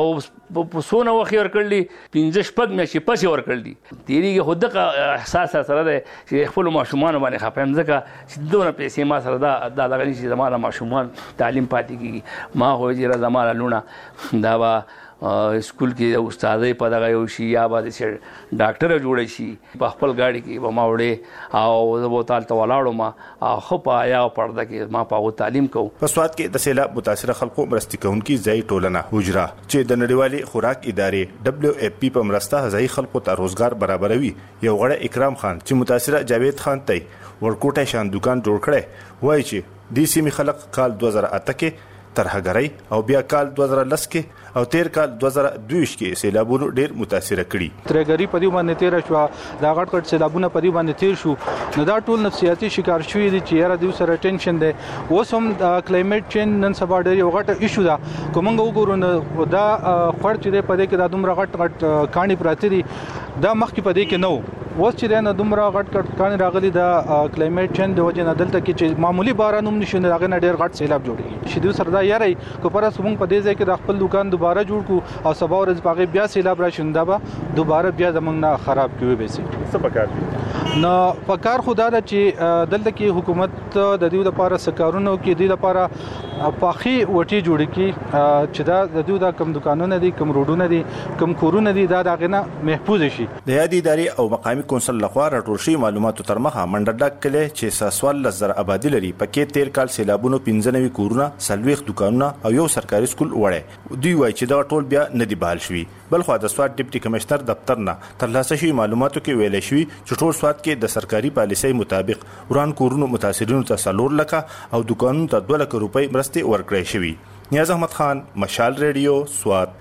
او په څونه وخت یې ورکړلي 15-16 میاشتې پسې ورکړلي. تېرېږي خو دغه احساس سره دی چې خپلو ماشومانو باندې خفه یم ځکه چې دونه پیسې ما سره دا دغه نه چې زما د ماشومان تعلیم پاتې کېږي. ما خو چې زما لونه دا به سکول کې د استادۍ په دغه یو شي یا به د ډاکټر جوړ شي په خپل گاډي کې به ما وړې او زه به تال ته ولاړم او خو په یا پرده کې ما په تعلیم کوم. په سواد کې د سیلاب متاثر خلکو مرستې کوونکي ځای ټولنه حجره چې د نړیوالې خوراک ادارې WFP په مرسته ځای خلکو ته روزګار برابروي یو غړی اکرام خان چې متاثر جاوید خان ته ورکوټه شان دکان جوړ کړي وایي چې د سیمې خلک کال 2008 کې ترهګرۍ او بیا کال 2010 کې او 13 کال 2022 کې سیلابونو ډېر متاثر کړي. ترهګرۍ په دې باندې تیر شو، دا غټ سیلابونه په دې باندې تیر شو، نو دا ټول نفسیاتي شکار شوی دي چې یاره د سره ټینشن دی. اوس هم د کلایمټ چینج نن سبا ډېر یو غټ ایشو ده. کومنګ وګورو نو دا خړ چې دی په دې کې دا دومره غټ کانی پراته دي دا مخکې په دې کې نو اوس چې نه دومره غټ کانی راغلي د کلایمټ چینج د وجه نه دلته کې چې معمولی باران هم نشي نه راغنه ډېر غټ سیلاب جوړیږي. شیدو سره دا یاره کو پر سمون په دې ځای کې د خپل دکان دوباره جوړ کو او سبا ورځ باغې بیا سیلاب راشي دا به دوباره بیا زمونږ نه خراب کیوي به سي څه پکار نو پکار خدا دا چې دلته کې حکومت د دې لپاره سکارونو کې د لپاره پاخي وټي جوړ کی چې دا د دې د کم دکانونه دي کم روډونه دي کم کورونه دي دا دغه محفوظ شي. د یادي ادارې او مقامي کونسل لخوا راټول شوی معلوماتو تر مخه منډلډاګ کلی چې 14,000 آبادی لري پکې 13 کال سیلابونو 15 کورونه 40 دکانونه او یو سرکاري سکول وړي. دوی وایي چې دا ټول بیا نه دی بحال شوی. بلخو د سواد ډیپټي کمشنر دفتر نه ترلاسه شوی معلوماتو کې ویل شوی چې ټول سواد کې د سرکاري پالیسۍ مطابق وران کورونو متاثرینو ته 4 لک او دکانونو ته 2 لک روپۍ مرستې ورکړې شوی. نیاز احمد خان، مشال ریډیو، سواد.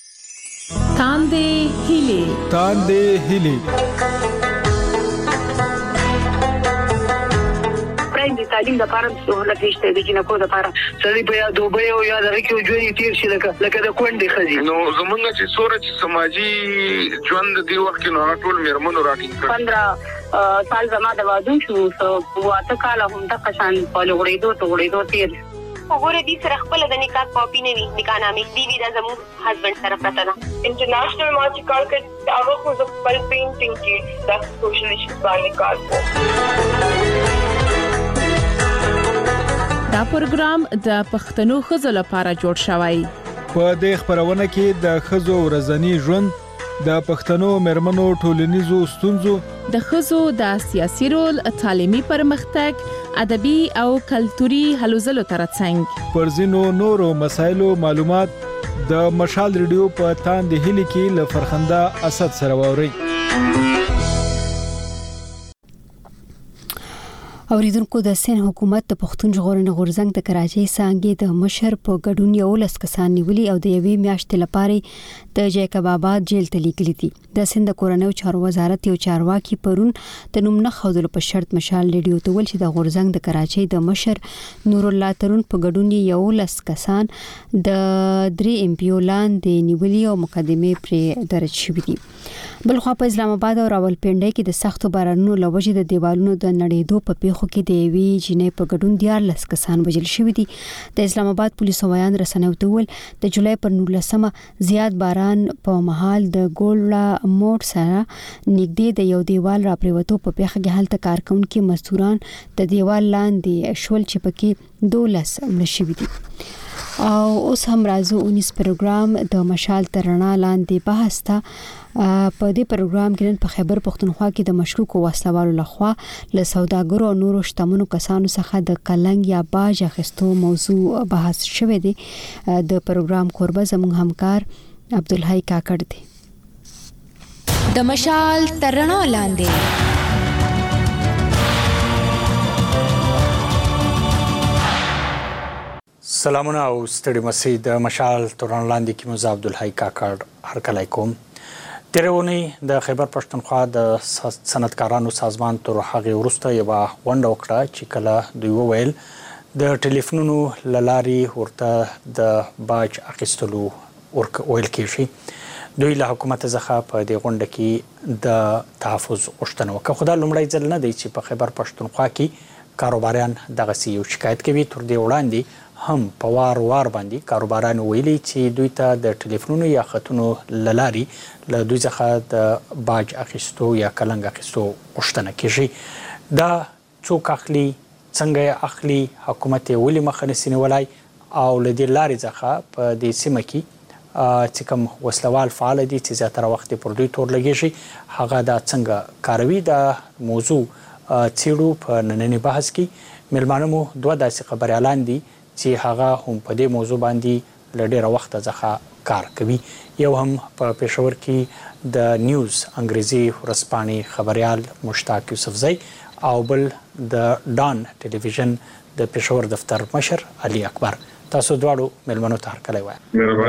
تاندې هیلي د تعلیم لپاره سہولت نشته د جنکو لپاره سړي په دوبه او یا د ریکو ژوند تیر شي لکه د کونډې خزي نو زمونږ چې سورج سماجی ژوند دی وخت نو ټول میرمنو راټینګ 15 سال زما د وادو شو واته کال هم د قشان په لوړېدو تیر وګوره دې سره خپل د نکاح کاپی نه وي نکاح نامې دی وی دا زموږ هسبند سره پراته ده. انټرنیشنل ما چې کار کړ هغه خو د خپل پینټینګ کې د سوشل ایشوز باندې کار کوي. دا پروګرام د پښتنو ښځو لپاره جوړ شوی. په دې خبرونه کې د ښځو ورځنی ژوند، د پښتنو مېرمنو ټولنیزو ستونزو، د ښځو د سیاسي رول، تعلیمي پرمختګ، ادبي او کلتوري هلو ځلو ترڅنګ پر ځینو نورو مسایلو معلومات د مشال ریډیو په تاند هلي کې له فرخنده اسد سره واوري. اوریدونکو د سین حکومت د پښتون ژغورنې غورځنګ د کراچۍ څانګې د مشر په ګډون 11 کسان نیولي او د یوې میاشتې لپاره د جیکب آباد جیل ته لیږلي دي. د سند کورنیو چارو وزارت یو چارواکي پرون د نوم نه ښودلو په شرط مشال ریډیو ته ویل چې د غورځنګ د کراچۍ د مشر نور الله ترون په ګډون 11 کسان د 3 ام پی او لاندې نیولي او مقدمه پر درج شوې دي. بلخوا په اسلام آباد او راولپنډي کې د سختو بارانونو لوجې د دیوالونو د نړېدو په پیښو کې د وی جنې په ګډون 14 کسان وژل شوي دي. د اسلام آباد پولیسو ویان رسنیو ته ویل د جولای پر 19 زیات باران په مهال د ګولډا موټ سره نږدې د یو دیوال را پریوتو په پیښه کې حالت کارکونکو مزدوران د دیوال لاندې شول چې پکې 12 مړ شوي دي. او اوس هم راځو 19 پروګرام د مشال ترنا لاندې بحث ته. په دې پروګرام کې نن په خیبر پښتونخوا کې د مشکوکو وسلوالو لخوا له سوداګرو او نورو شتمنو کسانو څخه د کلنګ یا باج اخیستو موضوع بحث شوه دی. د پروګرام کوربه زموږ همکار عبدالحی کاکړ دی. د مشال ترنا لاندې سلامونه او ستړي مسي. د مشال ترنا لاندې کې مو عبدالحی کاکړ هرکلی کوم. تیرونی د خیبر پښتونخوا د صنعتکارانو سازمان تر هغه وروسته یو غونډه وکړه چې کله دوی وویل د ټلیفونونو لاري ورته د باج اخیستلو ویل کېږي. دوی له حکومت څخه په دې غونډه کې د تحفظ غوښتنه وکړه. خو دا لومړی ځل نه دی چې په خیبر پښتونخوا کې کاروباریان دغسې یو شکایت کوي. تر دې وړاندې هم په وار باندې کاروباران ویلي چې دوی ته د ټلیفونونو یا خطونو لاري له دوی څخه د باج اخیستو یا کلنګ اخیستو غوښتنه کیږي. دا څوک اخلي، څنګه اخلي، حکومت یې ولې مخه نشي نیولای او له دې لارې څخه په دې سیمه کې چې کوم وسلوال فعال دي چې زیاتره وخت پر دوی تور لګیږي هغه دا څنګه کاروي. دا موضوع څیړو په نننی بحث کې. مېلمانه مو دوه داسې خبریالان دي چې هغه هم په دې موضوع باندې له ډېره وخته څخه کار کوي. یو هم په پېښور کې د نیوز انګریزي ورځپاڼې خبریال مشتاق یوسفزی او بل د ډان ټلویزیون د پېښور دفتر مشر علي اکبر. تاسو دواړو مېلمنو ته هرکلی وایم.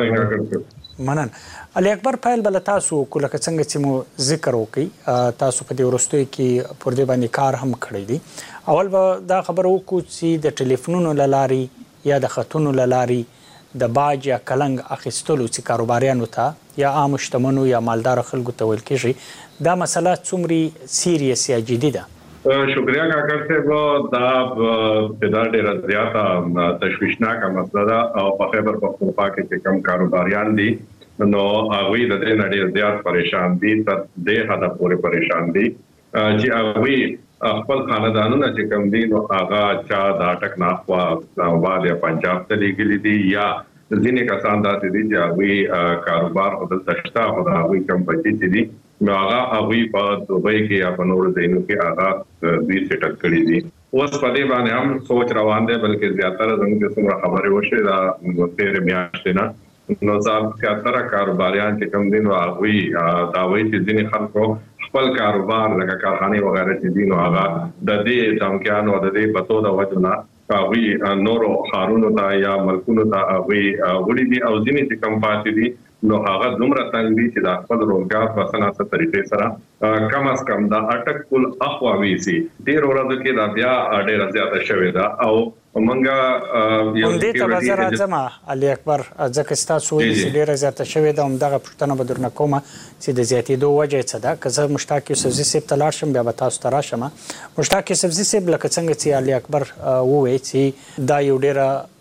مننه. علي اکبر، پیل بل تاسو کوله څنګه چې مو ذکر وکړي تاسو په دې وروستیو کې پر دې باندې کار هم کړی دی. اول به دا خبره وکړو چې د ټلیفونونو له لارې یا د خطونو له لارې د باج یا کلنګ اخیستلو چې کاروباریانو ته یا عام شتمنو یا مالدار خلکو ته ویل کېږي دا مسله څومره سیریس یا جدي ده؟ شکریہ کاکړ صاحب. دا ډېره زیاته تشویشناکه مسله ده او په خیبر پښتونخوا کې چې کوم کاروباریان دي نو هغوی د دې نه ډېر زیات پریشان دي، تر دې حده پورې پریشان دي چې هغوی خپل خاندانونه چې کوم دي نو هغه چا دا ټکناخ وا اسلام آباد یا پنجاب ته لیږلي دي یا ځینې کسان داسې دي چې هغوی کاروبار دلته شته خو د هغوی کم بچي چې دي نو هغوی په دوبۍ کې یا په نورو ځایونو کې هغه دوی سیټل کړي دي. اوس په دې باندې هم سوچ روان دی، بلکې زیاتره زموږ څومره خبرې وشوې دا تېرې میاشتې نه نو زیاتره کاروباریان چې کوم دي نو هغوی دا وایي چې ځینې خلکو خپل کاروبار لکه کارخانې وغیره چې دي نو هغه د دې دمکیانو د دې پتو د وجه نه هغوی نورو ښارونو ته یا ملکونو ته هغوی وړي دي او ځینې چې کم پاتې دي نو هغه دومره تنګ دي چې د خپل روزګار په اسانه طریقې سره کم از کم دا اټک کول اخوا ویسي. ډېر ورځو کې دا بیا ډېره زیاته شوې ده او منګه یو دې ته نظر راځم علي اکبر ځکه تاسو وایي چې ډېره زیاته شوې ده. همدغه پوښتنه به درنه کوم چې د زیاتېدو وجه څه ده. که زه مشتاق یوسفزي صاحب ته لاړ شم بیا به تاسو ته راشم. مشتاق یوسفزي صاحب لکه څنګه چې علي اکبر ووایي چې دا یو ډېره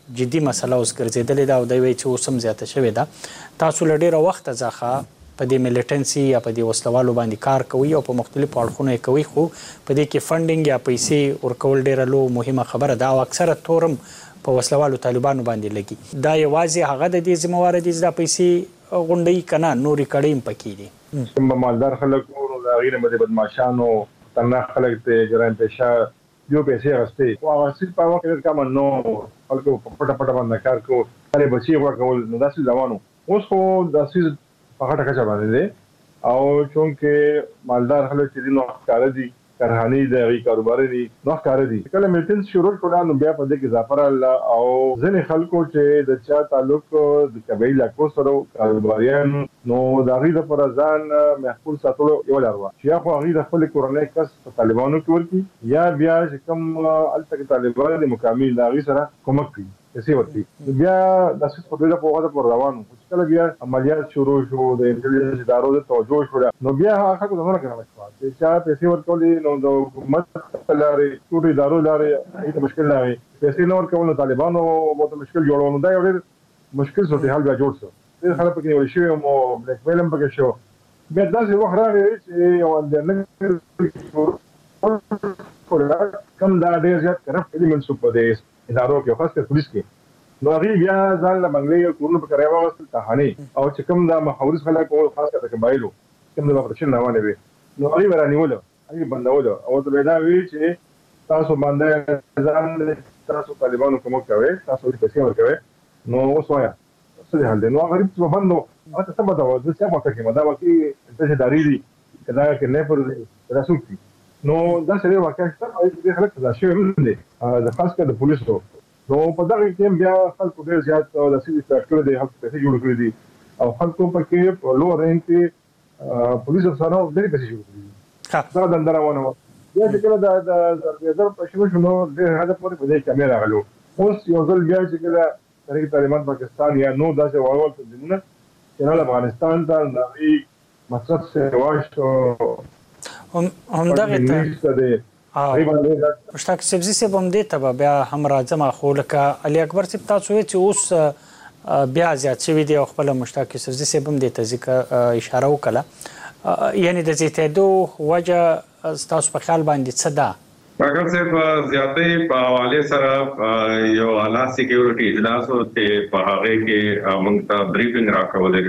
جدي مسله اوس ګرځېدلې ده او دوی وایي چې اوس هم زیاته شوې ده. تاسو له ډېره وخته څخه په دې ملیټنسي یا په دې وسلوالو باندې کار کوي او په مختلفو اړخونو یې کوي، خو په دې کې فنډینګ یا پیسې ورکول ډېره لو مهمه خبره ده او اکثره تورم په وسلوالو طالبانو باندې لګي. دا یوازې هغه د دې ذمہواره دي چې دا پیسې غونډوي که نه نورې کړۍ هم پکې دي؟ کوم مالدار خلک نو د هغې نه به د بدماشانو خطرناک خلک د جرایم پیشه یو پیسې اخیستې خو هغه اصل په وخت کې ډېر کم نه خلکو په پټه پټه باندې کار کوو، هلې بچي غوړه کول، نو داسې روان وو. اوس خو داسې په غټه کچه باندې دی او چونکې مالدار خلک چې دي نو ښکاره دي، کرهاني دي، هغوی کاروباري دي، نو ښکاره دي. کله ملیټنس شروع شوله نو بیا په دې کې اضافه راغله او ځینې خلکو چې د چا تعلق د قبایي علاقو سره کاروباریان نو د هغوی دپاره ځان محفوظ ساتلو یوه لار وه چې یا خو هغوی د خپلې کورنۍ کس په طالبانو کې ورکړي یا بیا چې کوم هلته کې طالبان دي مقامي د هغوی سره کومک کړي، پیسې ورکړي. بیا داسې په دوی په وخت پورې روان وو. کله بیا عملیات شروع شو، د انټلیجنس ادارو د توجه شوله، نو بیا هغه خلکو ځانونه کړنه شوه چې چا پیسې ورکولې نو د حکومت لارې ټولو ادارو لارې هغې ته مشکل راغی، پیسې نه ورکول نو طالبانو به ته مشکل جوړول، نو دا یو ډېر مشکل صورتحال بیا جوړ شو. ډېر خلک پکې نیول شوي او بلیک میل هم پکې شو. بیا داسې وخت راغی چې یو کم دا ډېر زیات کرپټ ایلیمنټس په دې ادارو کې خاص کر پولیس کې، نو هغوی بیا ځان له بنګلې او کورونو په کرایه واخیستل تاخانې او چې کوم دا محورز خلک وو خاص کر د قبایلو کوم د اپریشن روانې وې نو هغوی به رانیوله، هغوی بندوله او ورته به یې دا ویل چې تاسو باندې ځان تاسو طالبانو کومک کوئ، تاسو ورته پیسې ورکوئ، نو اوس وایه څه دې حال دی. نو غریب چې به بند و هغه ته څه پته وه زه څه پته کړم دا واقعي پیسېداري دي که دا کډنیپر دی که دا څوک دي. نو داسې ډېر واقعه شته او ډېر خلک سزا شوي هم دي د خاص کر د پولیسو. نو په دغه کې هم بیا خلکو ډېر زیات داسې فیکټر دی، خلکو پیسې جوړ کړي دي او خلکو پکې په لوړ رینج کې پولیس افسرانو ډېرې پیسې جوړ کړي دي. دغه دنده روانه وه. بیا چې کله د زرګېزر په شروع شو نو ډېر حده پورې په دې کمې راغلو. اوس یو ځل بیا چې کله تحریک طالبان پاکستان یا نور داسې وړ تنظیمونه چې نه افغانستان ته د هغوی مقصد سوا شو همدغې ته مشتاق سبزي صاحب همدې ته به بیا هم راځم، خو لکه علي اکبر صاحب تاسو وایئ چې اوس بیا زیات شوي دي او خپله مشتاق سبزي صاحب هم دې ته ذکر اشاره وکړه، یعنې د زیاتېدو وجه ستاسو په خیال باندې څه ده؟ ډاکټر صاحب زیاتې په حوالې سره یو اعلی سکیورټي اجلاس و چې په هغې کې موږ ته بریفنګ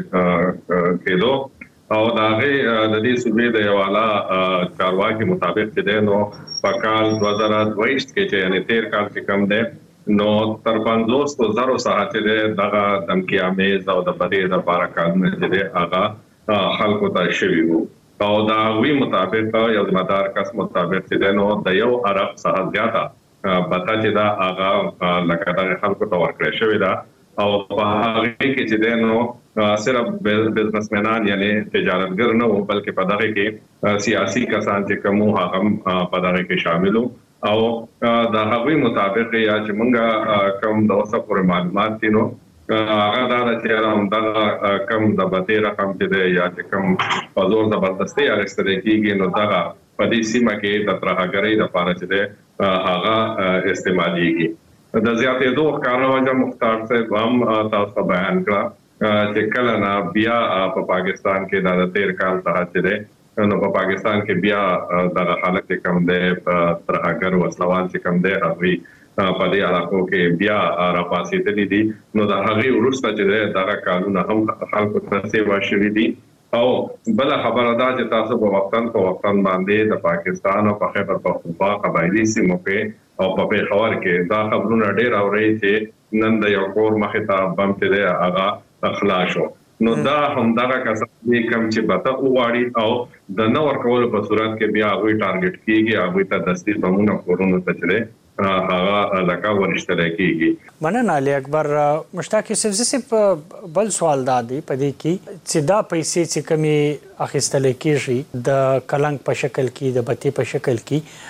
راکول کېدو او د هغې د دې صوبې د یو اعلی چارواکي مطابق چې دی نو په کال 2022 کې چې یعنې تېر کال کې کم دی نو تر 500,000 څخه چې دی دغه دمکیامیز او د بدۍ دپاره کارونه چې دی هغه خلکو ته شوي وو او د هغوی مطابق یو ذمهدار کس مطابق چې دی نو د یو ارب څخه زیاته پته چې دا هغه لکه دغه خلکو ته ورکړی شوې ده او په هغې کې چې دی نو صرف بزنسمنان یعنی تجارتګر نه وو بلکې په دغه کې سیاسي کسان چې کوم هغه په دغه کې شامل وو او د هغوی مطابق یا چې موږ کوم د اوسه پورې معلومات دي نو هغه دا ده چې همدغه کم د بدۍ رقم چې دی یا چې کوم په زور زبردستۍ اخیستلی کېږي نو دغه په دې سیمه کې د ترهګرۍ دپاره چې دی هغه استعمالیږي. د زیاتېدو ښکاره وجه مختار صاحب هم تاسو بیان کړه چې کله نه بیا په پاکستان کې د تېر کال څخه چې دی نو په پاکستان کې بیا دغه خلک چې کوم دی ترهګر وسلوال چې کوم دی هغوی په دې علاقو کې بیا راپاڅېدلي دي نو د هغې وروسته چې دی دغه کالونه هم خلکو ته سیوا شوي دي او بله خبره ده چې تاسو په وطن باندې د پاکستان او په خیبر پختونخوا قبایلي سیمو کې او په پېښور کې دا خبرونه ډېر اورئ چې نن د یو کور مخې ته بم چې دی هغه خلاص شو نو دا همدغه کسان دي کوم چې بته وغواړي او د نه ورکولو په صورت کې بیا هغوی ټارګټ کېږي، هغوی ته دستي بمونه کورونو ته چې دی هغه لکه ورشتلی کېږي. مننه علي اکبر. مشتاق یوسفزي صاحب بل سوال دا دی په دې کې چې دا پیسې چې کومې اخیستلی کېږي د کلنګ په شکل کې د بتې په شکل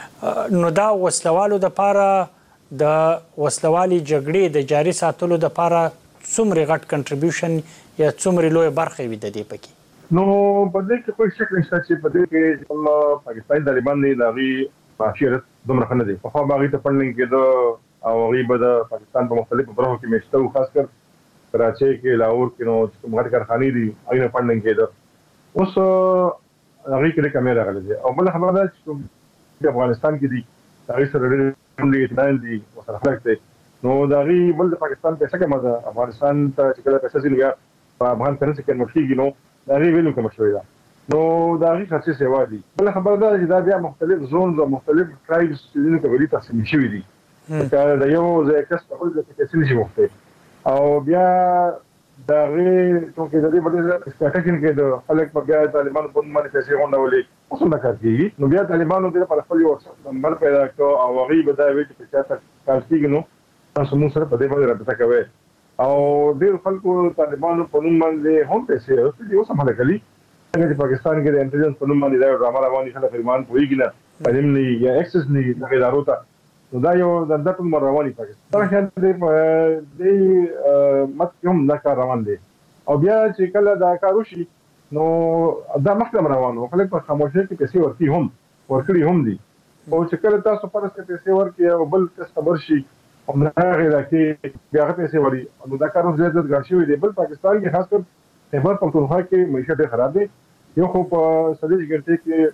کې نو دا وسلوالو دپاره د وسلوالي جګړې د جاري ساتلو دپاره څومره غټ کنټریبیوشن یا څومره لویه برخه وي د دې پکې؟ نو په دې کې کوم شک نشته چې په دې کې کوم پاکستاني طالبان دي د هغوی معاشرت دومره ښه نه دی. پخوا به هغوی ته فنډینګ کېده او غیبه د پاکستان په مختلفو برخو کې مشته او خاص کر کراچي کې لاهور کې نو کوم غټ کارخانې دي هغه فندینګ کېده اوس هغه کې کیمرا غلې دي او بل خبره ده چې په افغانستان کې دي هغه سره ډېر اطمینان دي وسره خلک دي نو دا غي بل د پاکستان پیسې کومه ده افغانستان ته چې کله پیسې ځي په افغان کرنسي کې مرشيږي نو دا غي ویلو کوم شوی دا نو دا غي خاصه سیوا دي بل خبره ده چې دا بیا مختلف زونز او مختلف ټرایبز چې په ویلي تقسیم شوی دي دا یو ځای کس په خپل کې څه نشي مخته او بیا دا غي څنګه د دې په سټاټیکین کې د خلک په بیا طالبانو په باندې پیسې غونډولې اوس نه کوي نو بیا طالبانو د په خپل یو نمبر پیدا کړو او هغه به دا وی چې څه کار کیږي نو تاسو موږ سره په دې باندې رابطه کوي او ډېر خلکو طالبانو په نوم باندې هم پیسې اوس اوس هم هلکلي چې پاکستان کې د انټيليجنس په نوم باندې دا ډرامه رواني خلک فرمان پويږي نه تعلیم نه یا اکسس نه د ادارو ته نو دا یو د دټون رواني پاکستان کې د مت کوم دا کار روان دي او بیا چې کله دا کار وشي نو دا محکمه روانو خلک په خاموشۍ کې پیسې ورکړي هم دي او چې کله تاسو پرس کې پیسې ورکړي او بل څه خبر شي هم هغه راکې بیا پیسې وري نو دا کار زیات غاښوي دی بل پاکستان کې خاص کر خیبر پختونخوا کې معیشت ډېر خراب دی یو خو په 30 غنټه کې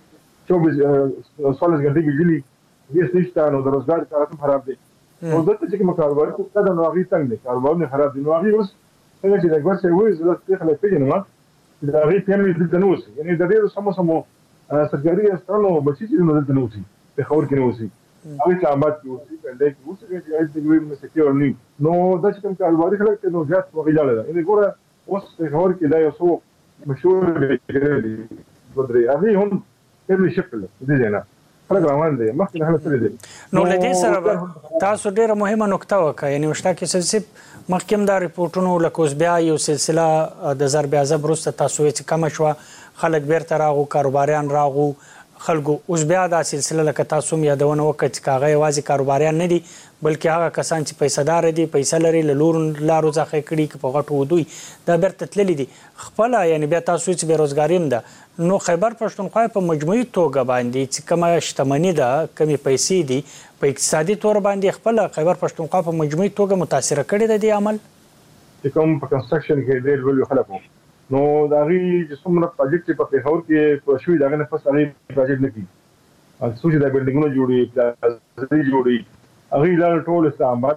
24 غنټه بجلی هیڅ نشته نو د روزګار کارونه خراب دي او دلته چې کوم کاروبار څه د نوغي څنګه دي کاروبار نه خراب دي نوغي اوس څنګه چې د ګورسي وایي زړه خلک پیژنم دا غي پیمې د دنوس یعنی د ډېر سمو سرګری استانو بچی چې نو د دنوسي په خور کې نوسي هغه چې آباد کې اوسې کنده کې اوسې چې د ویل مسکیور نه نو دا چې کوم کاروباري خلک نو زیات وغیاله ده ان ګوره اوس په خور کې دا یو څو مشهور دي بدري هغه هم په شکل دي نه خلک روان دي مخکې نه هلته دي نو لدې سره تاسو ډیره مهمه نقطه وکړه یعنی مشتا کې سلسله مخکې دا ریپورتونو لکه بیا یو سلسله د ضرب اعظم وروسته تاسو چې کم شو خلک بیرته راغو کاروباریان راغو خلکو اوس بیا دا سلسله لکه تاسو یادونه وکړه چې هغه یوازې کاروباریان نه دي بلکې هغه کسان چې پیسې دي پیسې لري له لارو ځخه کړي په غټو ودوي دا بیرته تللی دي خپل یعنی بیا تاسو چې بیروزګاری هم ده نو خیبر پښتونخوا په مجموعي توګه باندې چې کومه شتمنۍ ده کمی پیسې دي په اقتصادي تور باندې خپل خیبر پښتونخوا په مجموعي توګه متاثر کړي دي عمل چې کوم په کنستراکشن کې ډېر لوی خلکو نو دا غي چې څومره پروجیکټ په پیښور کې په شوي دغه نه پس هغه پروجیکټ نه کی او څو چې دا بلډینګونه جوړي پلازې جوړي هغه لار ټول استعمال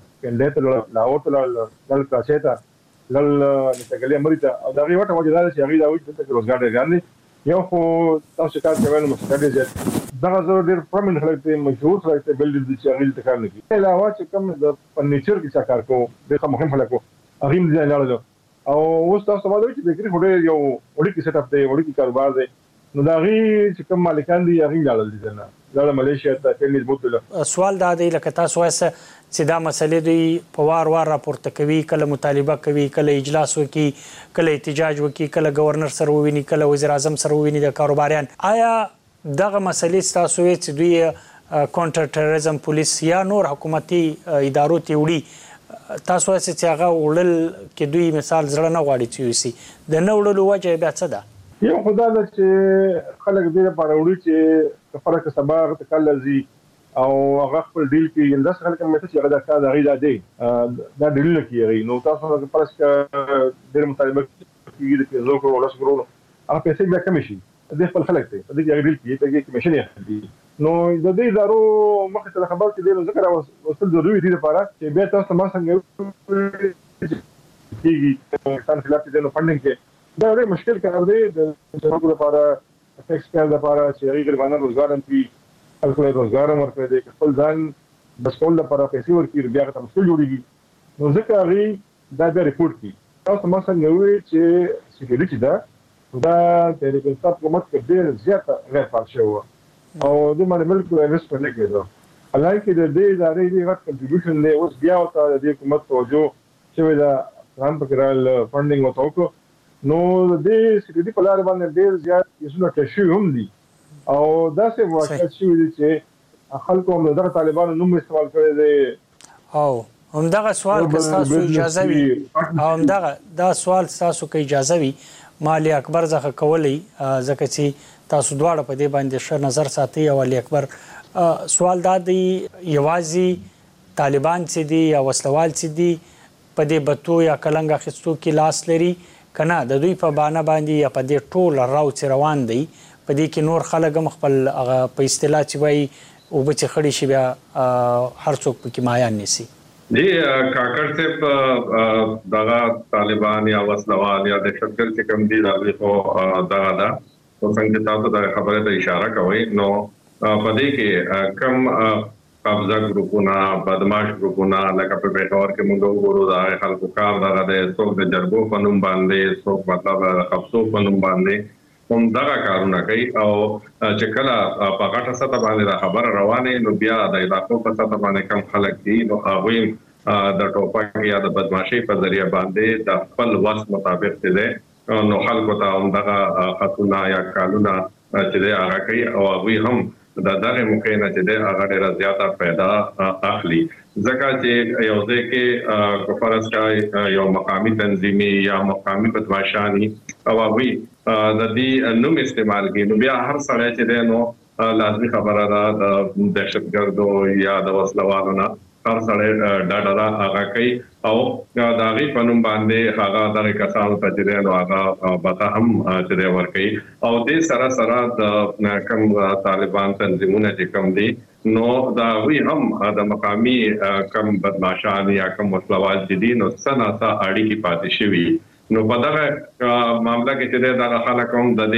کله لاهور ته لال کراچي ته لال نتګلې امریکا او دا غي وټه وجه دا چې هغه دا وایي چې روزګار ډېر ګرځي یو خو تاسو کار کوي نو مستقل دي دا زه ډېر پرمن خلک ته مشهور خلک ته بلډینګ چې هغه ته کار نه کوي علاوه چې کوم د فرنیچر کې کار کوي ډېر مهم خلکو هغه هم ځای لاله او اوس تاسو باندې چې فکر هډه یو وړي کې سیټ اپ دی وړي کې کاروبار دی نو دا غي چې کوم مالکان دي هغه لاله دي نه لاله ماليشیا ته تللی بوتله سوال دا دی لکه تاسو وایسه چې دا مسلې دوی په وار راپورته کوي کله مطالبه کوي کله اجلاس وکي کله احتجاج وکي کله گورنر سره وویني کله وزیر اعظم سره وویني د کاروباریان آیا دغه مسلې تاسو چې دوی کونټر ټیرریزم پولیس یا نور حکومتي ادارو ته وړي تاسو چې هغه وړل کې دوی مثال زړه نه غواړي چې وسی د نه وړلو وجه بیا څه ده یو خدای د چې خلک دې لپاره وړي چې فرق سبا تکلزي او هغه خپل ډیل کې انداز خلک مته چې هغه دا کار غي دا دی دا ډیل نه کیږي نو تاسو هغه پرس ډېر مطالبه کیږي چې زه کوم ولا څنګه هغه پیسې بیا کم شي د خپل خلک ته د دې ډیل کې ته کې کمیشن یې نو د دې ادارو مخه ته خبر کې دی ذکر اوسل ضروري دي لپاره چې به تاسو ما څنګه کیږي څنګه خلاف دي نو فندینګ کې دا ډېر مشکل کار دی د خلکو لپاره ټیکس کار لپاره چې غریبانو روزګار هم پی خلکو روزګار هم ورکړي دي خپل ځان د سکول لپاره پیسې ورکړي بیا ته مشکل جوړیږي نو ځکه غي دا به ریپورت کی تاسو ما څنګه وی چې سکیورټي دا د ریپورت حکومت کې ډېر زیات غیر فعال شو او د باندې ملک انویسټ نه کېدو حالانکه د دې ادارې دی غټ کنټریبیوشن دی اوس بیا او د حکومت توجه چې دا ترام پکرال فندینګ وتاوکو نو د دې سکیورټي په لار باندې ډېر زیات یسونه کشي هم دي او دا څه واقعیت شوی دی چې خلکو هم دغه طالبانو نوم استعمال کړی دی او همدغه سوال که تاسو اجازه وي او همدغه دا سوال تاسو که اجازه وي مالي اکبر ځخه کولی ځکه چې تاسو دواړه په دې باندې ښه نظر ساتي او علي اکبر سوال دا دی یوازې طالبان چې دي یا وسلوال چې دي په دې بتو یا کلنګ اخیستو کې لاس لري که نه د دوی په بانه باندې یا په دې ټول راو چې روان دی په دې کې نور خلک هم خپل په اصطلاح چې وایي اوبه چې خړې شي بیا هر څوک پکې مایان نیسي. جی کاکړ صاحب دغه طالبان یا وسلوال یا دهشتګرد چې کوم دي دا خو دغه ده او څنګه تاسو د خبرې ته اشاره کوئ نو په دې کې کم قبضه ګروپونه بدمعاش ګروپونه لکه په پېښور کې موږ وګورو دا خلکو کار دغه د څوک د جرګو په نوم باندې څوک مطلب خپسو په نوم باندې هم دغه کارونه کوي او چې کله په غټه سطح باندې دا خبره روانه نو بیا د علاقو په سطح باندې کم خلک دي نو هغه د ټوپک یا د بدمعشي په ذریعہ باندې د خپل وس مطابق دي نو خلکو ته هم دغه خطونه یا کالونه چې هغه کوي او هغه هم د دغه موقع نه چې هغه ډیره زیاته پیدا اخلي ځکه چې یو ځکه کفارس کا یو مقامی تنظیمي یا مقامی بدمعشانی او هغه د دې نوم استعمال کوي نو بیا هر سړی چې دی نو لازمي خبره ده د دهشتګردو یا د وسلوالو نه هر سړی ډاډه هغه کوي او د هغې په نوم باندې هغه دغه کسانو ته چې دی نو هغه بته هم چې دی ورکوي او دې سره سره د کوم طالبان تنظیمونه چې کوم دي نو د هغوی هم د مقامي کم بدمعشان یا کم وسلوال چې دي نو څه ناڅه اړیکې پاتې شوي نو په دغه معامله کې چې دغه خلک هم د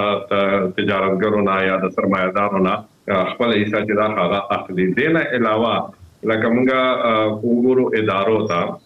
دې تجارتګرو نه یا د سرمایه‌دارو نه خپل حصہ چې دا هغه اخلي. دې نه علاوه لکه موږ وګورو ادارو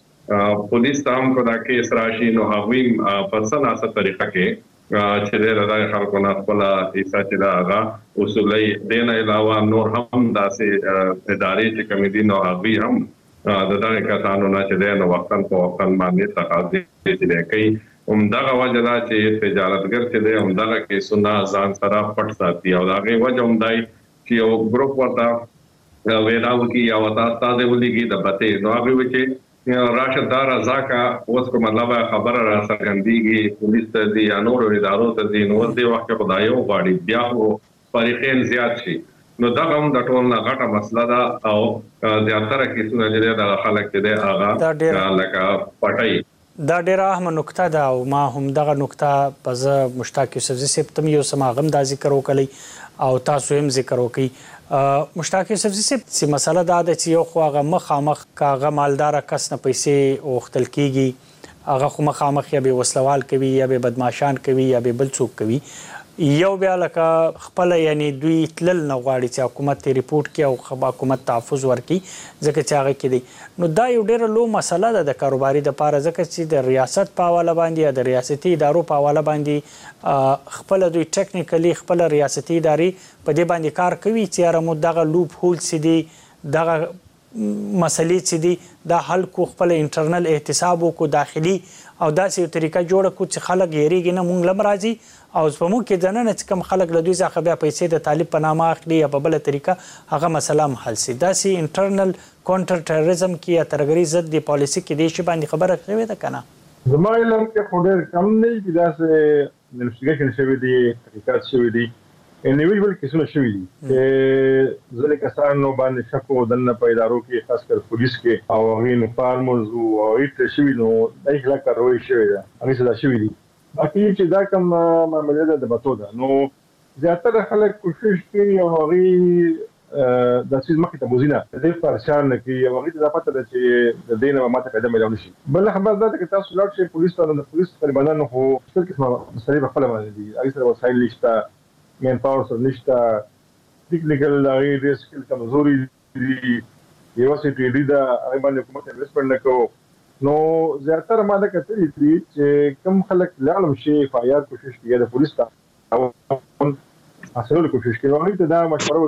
ته پولیس ته هم په دا کیس راشي نو هغوی په څه ناسه طریقه کې چې دغه خلکو نه خپل حصہ چې دا هغه اصولي. دې نه علاوه نور هم داسې ادارې چې کومې دي نو هغوی هم د دغه کسانو نه چې دی نو وختاً په وختاً باندې تقاضي چې دی کوي همدغه وجه ده چې تجارتګر چې دی همدغه کیسونه ځان سره پټ ساتي او د هغې وجه هم دی چې یو ګروپ ورته وینا وکړي یا ورته استازی ولیږي د بتې نو هغوی وایي چې راشه دا رضا کا اوس کوم مطلب خبره را څرګندېږي پولیس ته ځي یا نورو ادارو ته ځي نو اوس دې وخت کې خدای یو غواړي بیا خو فریقین زیات شي نو دا هم د ټول نه غټه مسله ده او زیاتره کیسونه چې د خلک چې دی هغه لکه پټي دا ډیره اهمه نکته ده او ما هم دغه نکته په زه مشتاق یوسفزي صاحب ته یو څه هغه هم دا ذکر وکړی او تاسو هم ذکر وکړئ. مشتاق یوسفزي صاحب چې مسله دا ده چې یو خو هغه مخامخ هغه مالداره کس نه پیسې غوښتل کېږي هغه خو مخامخ یا به وسلوال کوي یا به بدمعشان کوي یا به بل څوک کوي یو بیا لکه خپل یعنی دوی تلل نه غواړي چې حکومت ته ریپورت کړي او حکومت تحفظ ورکړي ځکه چې هغه کې دی نو دا یو ډېره لو مسله ده د کاروباري دپاره ځکه چې د ریاست په حواله باندې یا د ریاستي ادارو په حواله باندې خپله دوی ټیکنیکلي خپله ریاستي ادارې په دې باندې کار کوي چې یاره مو دغه لوپ هول چې دي دغه مسلې چې دي دا حل کو خپل انټرنل احتساب وکړو داخلي او داسې یو طریقه جوړه کړو چې خلک هېرېږي نه مونږ لم راځي او زموږ کې دننه چې کوم خلک له دوی څخه بیا پیسې د طالب په نامه اخلي یا په بله طریقه هغه مسله هم حل شي. داسې انټرنل کونټر ټیرریزم کې یا ترهګرۍ ضد د پالیسي کې دې شي باندې خبره شوې ده که نه؟ زما علم کې خو ډېر کم نه دي داسې انویسټیګیشن شوي دي تحقیقات شوي دي انډیویژوال کیسونه شوي دي چې ځینې کسانو باندې شک و دننه په ادارو کې خاص کر پولیس کې او هغوی نه فارمرز او هغوی ته شوي نو دغې خلاف کاروايي شوې ده هغوی سزا شوي دي. باقي چې دا کوم معاملې ده د بتو ده نو زیاتره خلک کوشش کوي او هغوی دا څیز مخې ته بوځي نه د دې پرشان نه کوي او هغوی ته دا پته ده چې د دې نه ماته پیدا میلاو نه شي. بله خبره دا ده چې تاسو لاړ شئ پولیس ته نو د پولیس طالبانانو خو ټول قسمه مسلې په خپله باندې دي هغوی سره وسایل نشته مین پاور سره نشته ټیکنیکل هغوی ډېر سکل کمزوري دي یوه سیټي ده هغې باندې حکومت انویسټمنټ نه کوو نو زیاتره ما دا کتلي دي چې کوم خلک لاړم شي فعال کوشش کوي د پولیس ته اصلو کوشش کوي هغوی ته دا مشوره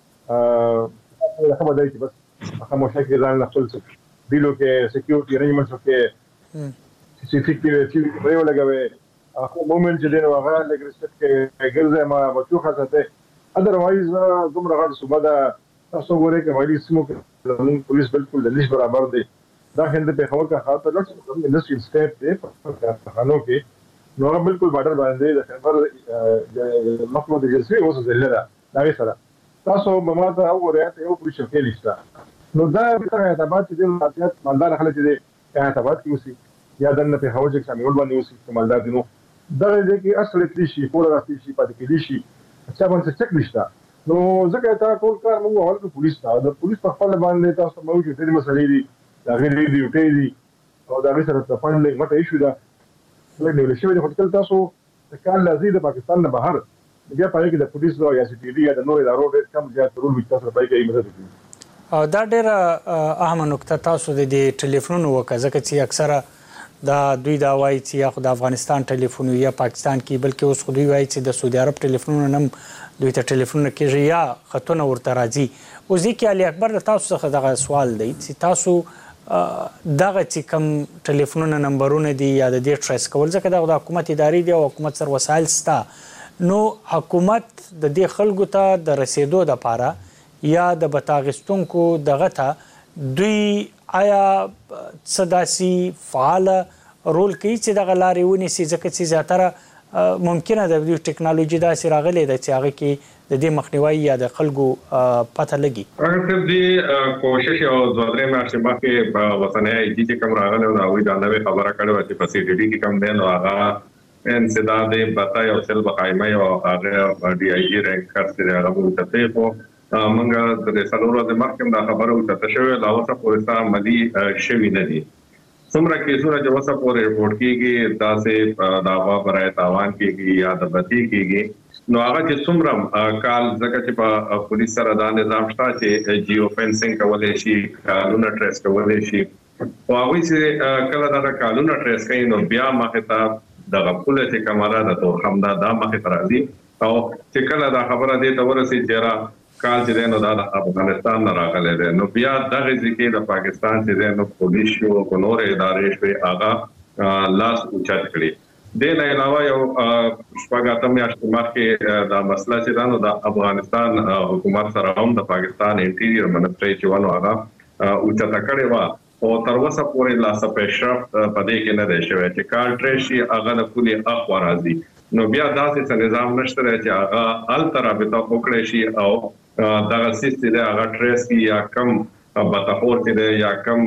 وکړي خبره دی چې بس خاموشه کې ځان خپل ډیلو کې سکیورټي ارینجمنټس وکړي سیفیک چې پرې ولګوي هغه مومنټ چې دی نو هغه لږ ریسپیکټ کې ګرځي ما بچوخه ساته ادروایز دومره غټ صوبه ده تاسو ګورئ که وایي سیمو کې پولیس بالکل د نش برابر دی دا هند په خبر کا خاطر لږ انډستریل سټیټ دی په خانو کې نو بالکل بارډر باندې د خبر محمود جلسي اوس زله دا سره تاسو به ما ته وګورئ ته یو پولیس کې نشته نو دا به اعتبار چې د مالیات مالدار خلک دې اعتبار کې اوسي یا د نه په هوجه کې شامل باندې اوسي مالدار دي. نو دا دې کې اصل کې شي پوره راځي شي پاتې کې شي چې باندې چک نشته. نو ځکه تا ټول کار موږ اول کې پولیس ته د پولیس په خپل باندې تاسو موږ چې دې مسلې دي دا غیر دي ډیوټي دي او دا غیر سره په فاندینګ مته ایشو دا لکه نو شوی د هوټل تاسو د کال لازم د پاکستان نه بهر بیا پاره کې د پولیس او یا سی ټي ډي یا د نور ادارو ډېر کم زیات رول وي تاسو پای کې مدد کوي. او دا ډېر اهم نقطه تاسو د ټلیفونونو وکړه ځکه چې اکثره دا دوی دا وایي چې یا خو د افغانستان ټلیفون یا پاکستان کې بلکې اوس خو دوی وایي چې د سعودي عرب ټلیفونونه هم دوی ته ټلیفونونه کېږي یا خطونه ورته راځي. اوس دې کې علي اکبر د تاسو څخه دغه سوال دی چې تاسو دغه چې کوم ټلیفونونه نمبرونه دي یا د دې ټریس کول ځکه دغه د حکومت ادارې دي او حکومت سره وسایل شته نو حکومت د دې خلکو ته د رسیدو لپاره یا د بتاغستونکو دغه ته دوی آیا صداسي فعال رول کوي چې دغه لارې ونیسي ځکه چې زیاتره ممکنه د دې ټکنالوژي داسې راغلې ده چې هغه کې د دې مخنیوي یا د خلکو پته لګي. اگر دې کوشش او ځوړې مې مخکې په وطني چې کوم راغله او دا نوې خبره کړو چې په سی ډي ډي کې کوم دی نو هغه انسداد بتای او سل بقایمه او هغه ډي آی جی رینک کړی دی هغه ته په منګه د سلورو د محکمې دا خبره وکړه چې لا اوسه پولیسا عملی شوی نه دي. څومره کیسونه چې اوسه پورې رپورټ کیږي دا سه داوا برای تاوان کیږي یا د بتی کیږي نو هغه چې څومره کال ځکه چې په پولیس سره دا نظام شته چې جیو فینسینګ کولای شي کالونه ټریس کولای شي او هغه چې کله دا کالونه ټریس کوي نو بیا مخه ته د غفله چې کمره د تو همدا دا مخه ته راځي او چې کله دا خبره دې ته ورسي چې کال چې نو دا افغانستان نه راغلی دی نو بیا دغه ځکه د پاکستان چې نو پولیس او نور ادارې شوي هغه لاس اوچت کړي. د نه علاوه یو شپږاتم میاشتې مخکې دا مسله چې نو د افغانستان حکومت سره هم د پاکستان انټیریر منسټري چې ونه هغه اوچت کړي و او تر اوسه پورې لا سپیشل په دې کې نه دی شوی چې کال ټریشي هغه د پولی اخوا راځي نو بیا داسې نظام نشته چې هغه ال ترابطه وکړي شي او دغه سیستم دی هغه ټریس کی یا کم بتاخور دی یا کم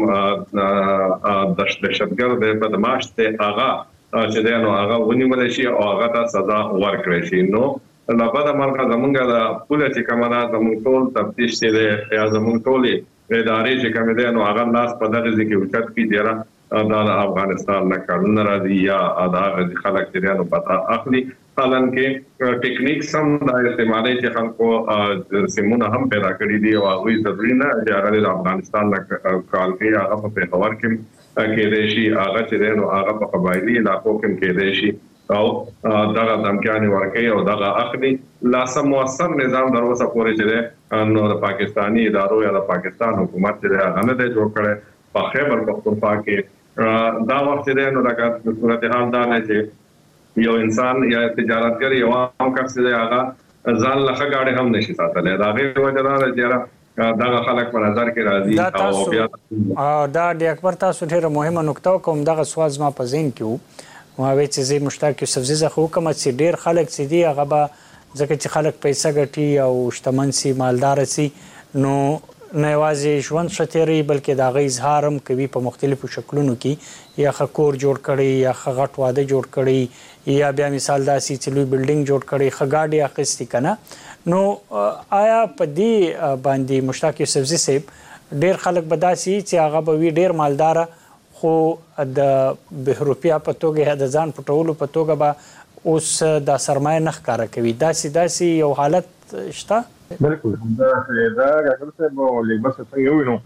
دهشتګرد دی بدمعاش دی هغه چې دی نو هغه ونیول شي او هغه ته سزا ورکړي شي. نو لپاره مرکه زمونږ د پولیس کمانه زمونږ ټول تفتیش دی یا زمونږ ټول ادارې چې کوم دی نو هغه لاس په دغه ځکه اوچت کی دی دا افغانستان نه کارونه راځي یا دا خلک چې نو پتا اخلي حالان کې ټیکنیک سم د استعمالي چې خلکو سیمونه هم پیدا کړی دي او هغه ضروري نه چې هغه د افغانستان نه کال کې هغه په پیښور کې د شي هغه چې نو هغه په قبایلی علاقو کې د شي او دغه دمکاني ورکي او دغه اخلي لاسه موثر نظام دروازه پورې چې نو د پاکستانی ادارو یا د پاکستان حکومت چې هغه نه دی جوړ کړي په خیبر پختونخوا کې دا وخت دی نو لکه صورتحال دا نه چې یو انسان یا تجارتګر یو عام کس دی هغه ځان له غاړي هم نشي ساتلی دا غیر وجه نه چې دا خلک په نظر کې راځي او بیا دا د اکبر تاسو ډیره مهمه نقطه کوم دغه سواز ما په ذهن کې وو ما چې زه مشتاق یوسف زیزه خو کوم چې ډیر خلک چې دی هغه به ځکه چې خلک پیسې ګټي او شتمن سي مالدار سي نو نه یوازې ژوند شتري بلکې دا غي اظهار هم کوي په مختلفو شکلونو کې یا خکور جوړ کړي یا غټ واده جوړ کړي یا بیا مثال داسي چې لوی بلډینګ جوړ کړي خګاډي اخیستي کنه نو آیا په دې باندې مشتاق یوسف زی صاحب ډیر خلک بداسي چې هغه به وی ډیر مالدار خو د بهروپیا په توګه یا د ځان پټولو په توګه به اوس د سرمایه نخ کار کوي داسي یو حالت شته. بالکل دا هغه څه مو لږ څه یو نو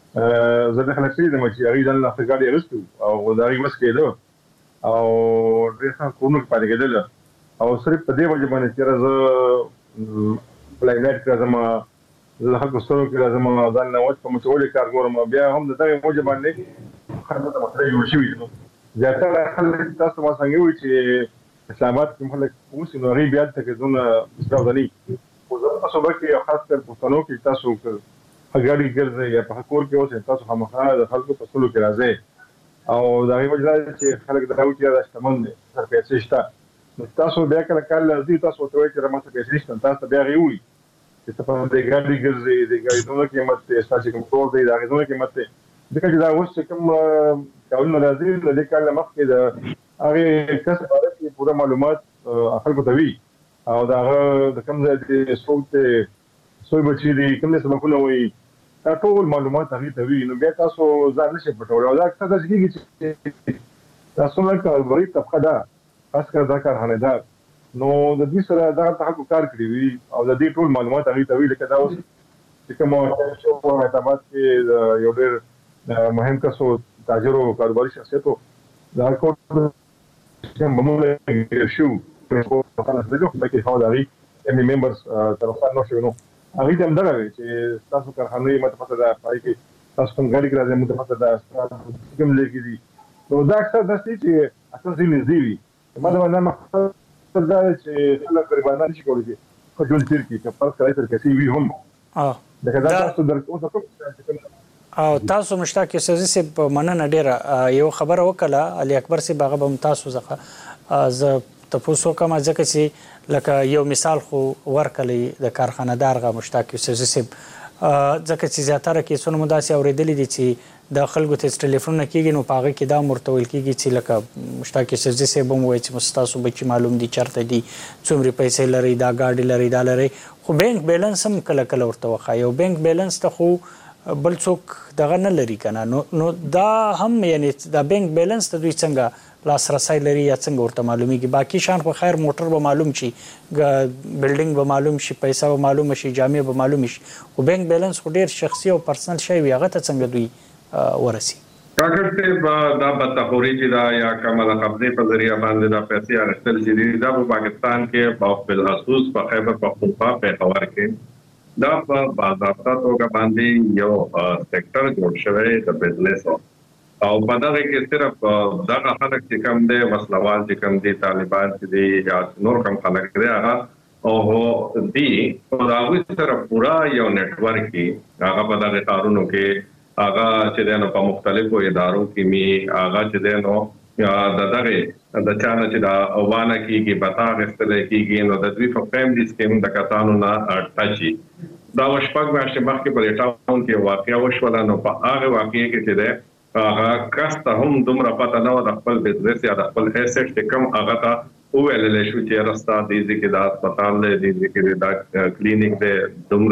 زه د خلک سره د مچ یاري ځان له څنګه رسټو او دا یې مسکېدو او ریخه کومه پاتې کېدل او صرف په دې وجه باندې چې زه پلانټ کړم زه هغه څو کې لازم ځان نه وځم چې ولې کار کوم بیا هم د دغه وجه باندې خدمت مخرج وشوي نو ځکه خلک تاسو ما څنګه وي چې اسلامات کوم خلک اوس نو ری بیا ته کې زونه استراولي تاسو به کې خاص کر پښتنو کې تاسو هغاړي ګرځي یا په کور کې اوسه تاسو خامخا د خلکو په سلو کې راځي او دا یو وجه چې خلک د راوتی یا شتمن دي تر پیسې شته نو تاسو بیا کله کال لري تاسو ته وایي چې رمته پیسې نشته تاسو بیا غوي چې په دې ګاډي ګرځي د ګاډیونو قیمت ته اساسي کنټرول دی دا غوښنه قیمت ته ځکه چې دا اوس کوم کارونه راځي د دې کال مخکې د هغه کس باندې پوره معلومات خلکو ته وی او دا د کوم ځای د سوت سوی بچی دي کوم څه مخونه وي ټول معلومات هغه ته وی نو بیا تاسو ځان نشئ پټول او دا څه د ځګي چې تاسو نه کاروباري طبقه ده خاص کر دا کارخانه ده نو د دې سره دا تحقق کار کړی وي او د دې ټول معلومات هغه ته وی لکه دا اوس چې کوم شو په اعتماد کې یو ډېر مهم کسو تاجرو کاروباري شخصیتو دا کوم معمولا شو په خاطر د دوه کې حواله امي ممبرز طرفان نو شو نو هغه هم درغه چې تاسو کارخانه متفقه ده پای کې تاسو کوم غړي راځي متفقه ده کوم لګي دي نو دا اکثر د څه چې اصل ځینې زیوی ما دا نه مقصد دا چې خلک قربانه نشي کولای خو جون تیر کې په فرق راځي چې وی هم دا تاسو درکو او تاسو مشتاق سزي سي مننه ډیره یو خبر وکړه علي اکبر سي باغه بم تاسو زخه ز تاسو کوم ځکه چې لکه یو مثال خو ورکلی د کارخانه‌دار غو مشتاق سزي سي ځکه چې زیاتره کې څونه مداسي اوریدلې دي چې د خلکو ته ټلیفون کېږي نو پاغه کې دا مرتول کېږي چې لکه مشتاق سزي سي بم وای چې مستاسو بچي معلوم دي چرته دي څومره پیسې لري دا گاډي لري دا لري خو بانک بیلانس هم کله کله ورته وخایو بانک بیلانس ته خو بل څوک دغه نه لري کنه نو دا هم یعنی دا بانک بیلانس ته دوی څنګه لاسرسي لري یا څنګه ورته معلومیږي باقي شان خو خیر موټر به معلوم شي بلډینګ به معلوم شي پیسې به معلوم شي جامع به معلوم شي او بانک بیلانس خو ډیر شخصي او پرسنل شی وي هغه ته څنګه دوی ورسي کاکړ ته دا بتخوري چې دا یا کومه قبضه په ذریعہ باندې دا پیسې اخیستل چې دا په پاکستان کې په خصوص په خیبر پختونخوا په خبر کې دا په باضابطه توګه باندې یو سېکټر جوړ شوی د بزنس او په دغه کې صرف دغه خلک چې کم دي مسلوال چې کم دي طالبان چې دي یا نور کم خلک دي هغه او دي په دغه سره پورا یو نتورک کې هغه په دغه کارونو کې هغه چې دنه په مختلفو ادارو کې می هغه چې دنه دغه د چانه چې دا اوانه کېږي بتا غستل کېږي نو د دوی په فیملی سکیم د کسانو نه ټاچي دا وشپږ ماشي مخکې په ټاون کې واقعیا وشول نو په هغه واقعي کې چې ده هغه کسته هم دومره پته نه و د خپل بزنس یا د خپل هیسټ کم هغه ته وویل شو چې راستا دې کې د هسپتال دې کې د کلینیک دې دومره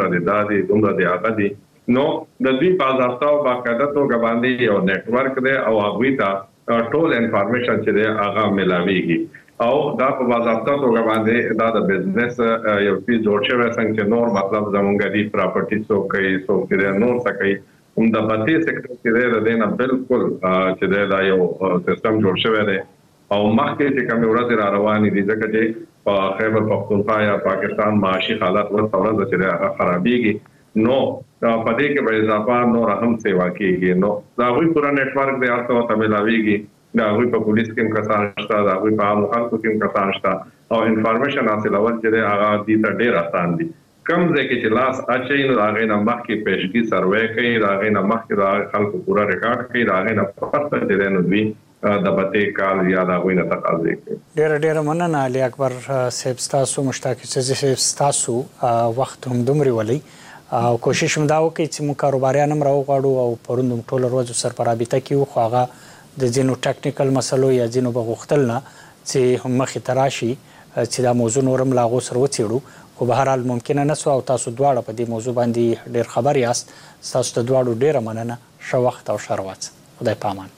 دې هغه دي نو د دې بازارتاو باقاعده توګه باندې یو نتورک دی او هغه ته ټول انفارمیشن چې دی هغه ملاويږي او دا په بازارتاو توګه باندې دا د بزنس یو څه جوړ شوی څنګه نور مطلب زمونږ دی پراپرټي څو کوي څو کې نور څه کوي هم د پاتې سېکټر کې دی د نه بالکل چې دا یو سیستم جوړ شوی دی او مخکې چې کوم ورځ را روانې دي ځکه چې په خیبر پختونخوا یا پاکستان معاشي حالات ورته ورځ چې خرابېږي نو په دې کې به اضافه نور هم سیوا کېږي نو دا غوي پورا نتورک دی تاسو ته ملاويږي دا غوي په پولیس کې کسان شته دا غوي په عام خلکو کې کسان شته او انفارمیشن حاصلول چې هغه دې ته ډېر آسان دي کم ځکه چې لاس اچي نو هغه نه مخکې پېشګي سروې کوي هغه نه مخکې خلکو پورا ریکارډ کوي هغه نه پاتې دي نو دوی د بته کال یا دا غوي نه تقاضا کوي ډېر مننه علي اکبر صاحب تاسو مشتاق چې تاسو وخت هم دومره ولي او کوشش مدا وکړي چې مو کاروباریان هم راوغواړو او پروندم ټول ورځ سر پر رابطه کیو خو هغه د جنو ټیکنیکل مسلو یا جنو بغختل نه چې هم مخې تراشي چې دا موضوع نورم لاغو سره وڅېړو خو به هر حال ممکنه نه سو او تاسو دواړه په دې موضوع باندې ډېر خبر یاست تاسو ته دواړو ډېره مننه ښه وخت او ښه ورځ خدای پامان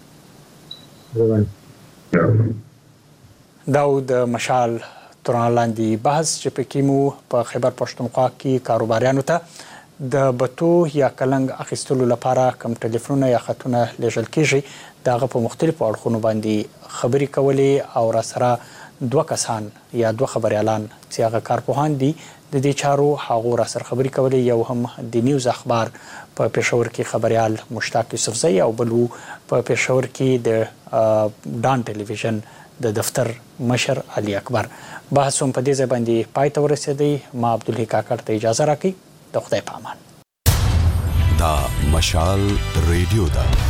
دا د مشال تران لاندې بحث چې پکې مو په خیبر پښتونخوا کې کاروباریانو ته د بتو یا کلنګ اخیستلو لپاره کم ټلیفونونه یا خطونه لیږل کیږي دغه په مختلفو اړخونو باندې خبرې کولې او را سره دوه کسان یا دوه خبريالان چې هغه کارپوهان دي د دې چارو هغه را سره خبرې کولې یو هم د نیوز اخبار په پېښور کې خبريال مشتاق یوسفزئی او بلو په پېښور کې د ډان ټلویزیون د دفتر مشر علي اکبر بحث هم په دې ځای باندې پای ته ورسېدی ما عبدالله کاکړ ته اجازه راکړئ د خدای په امان دا مشال ریډیو ده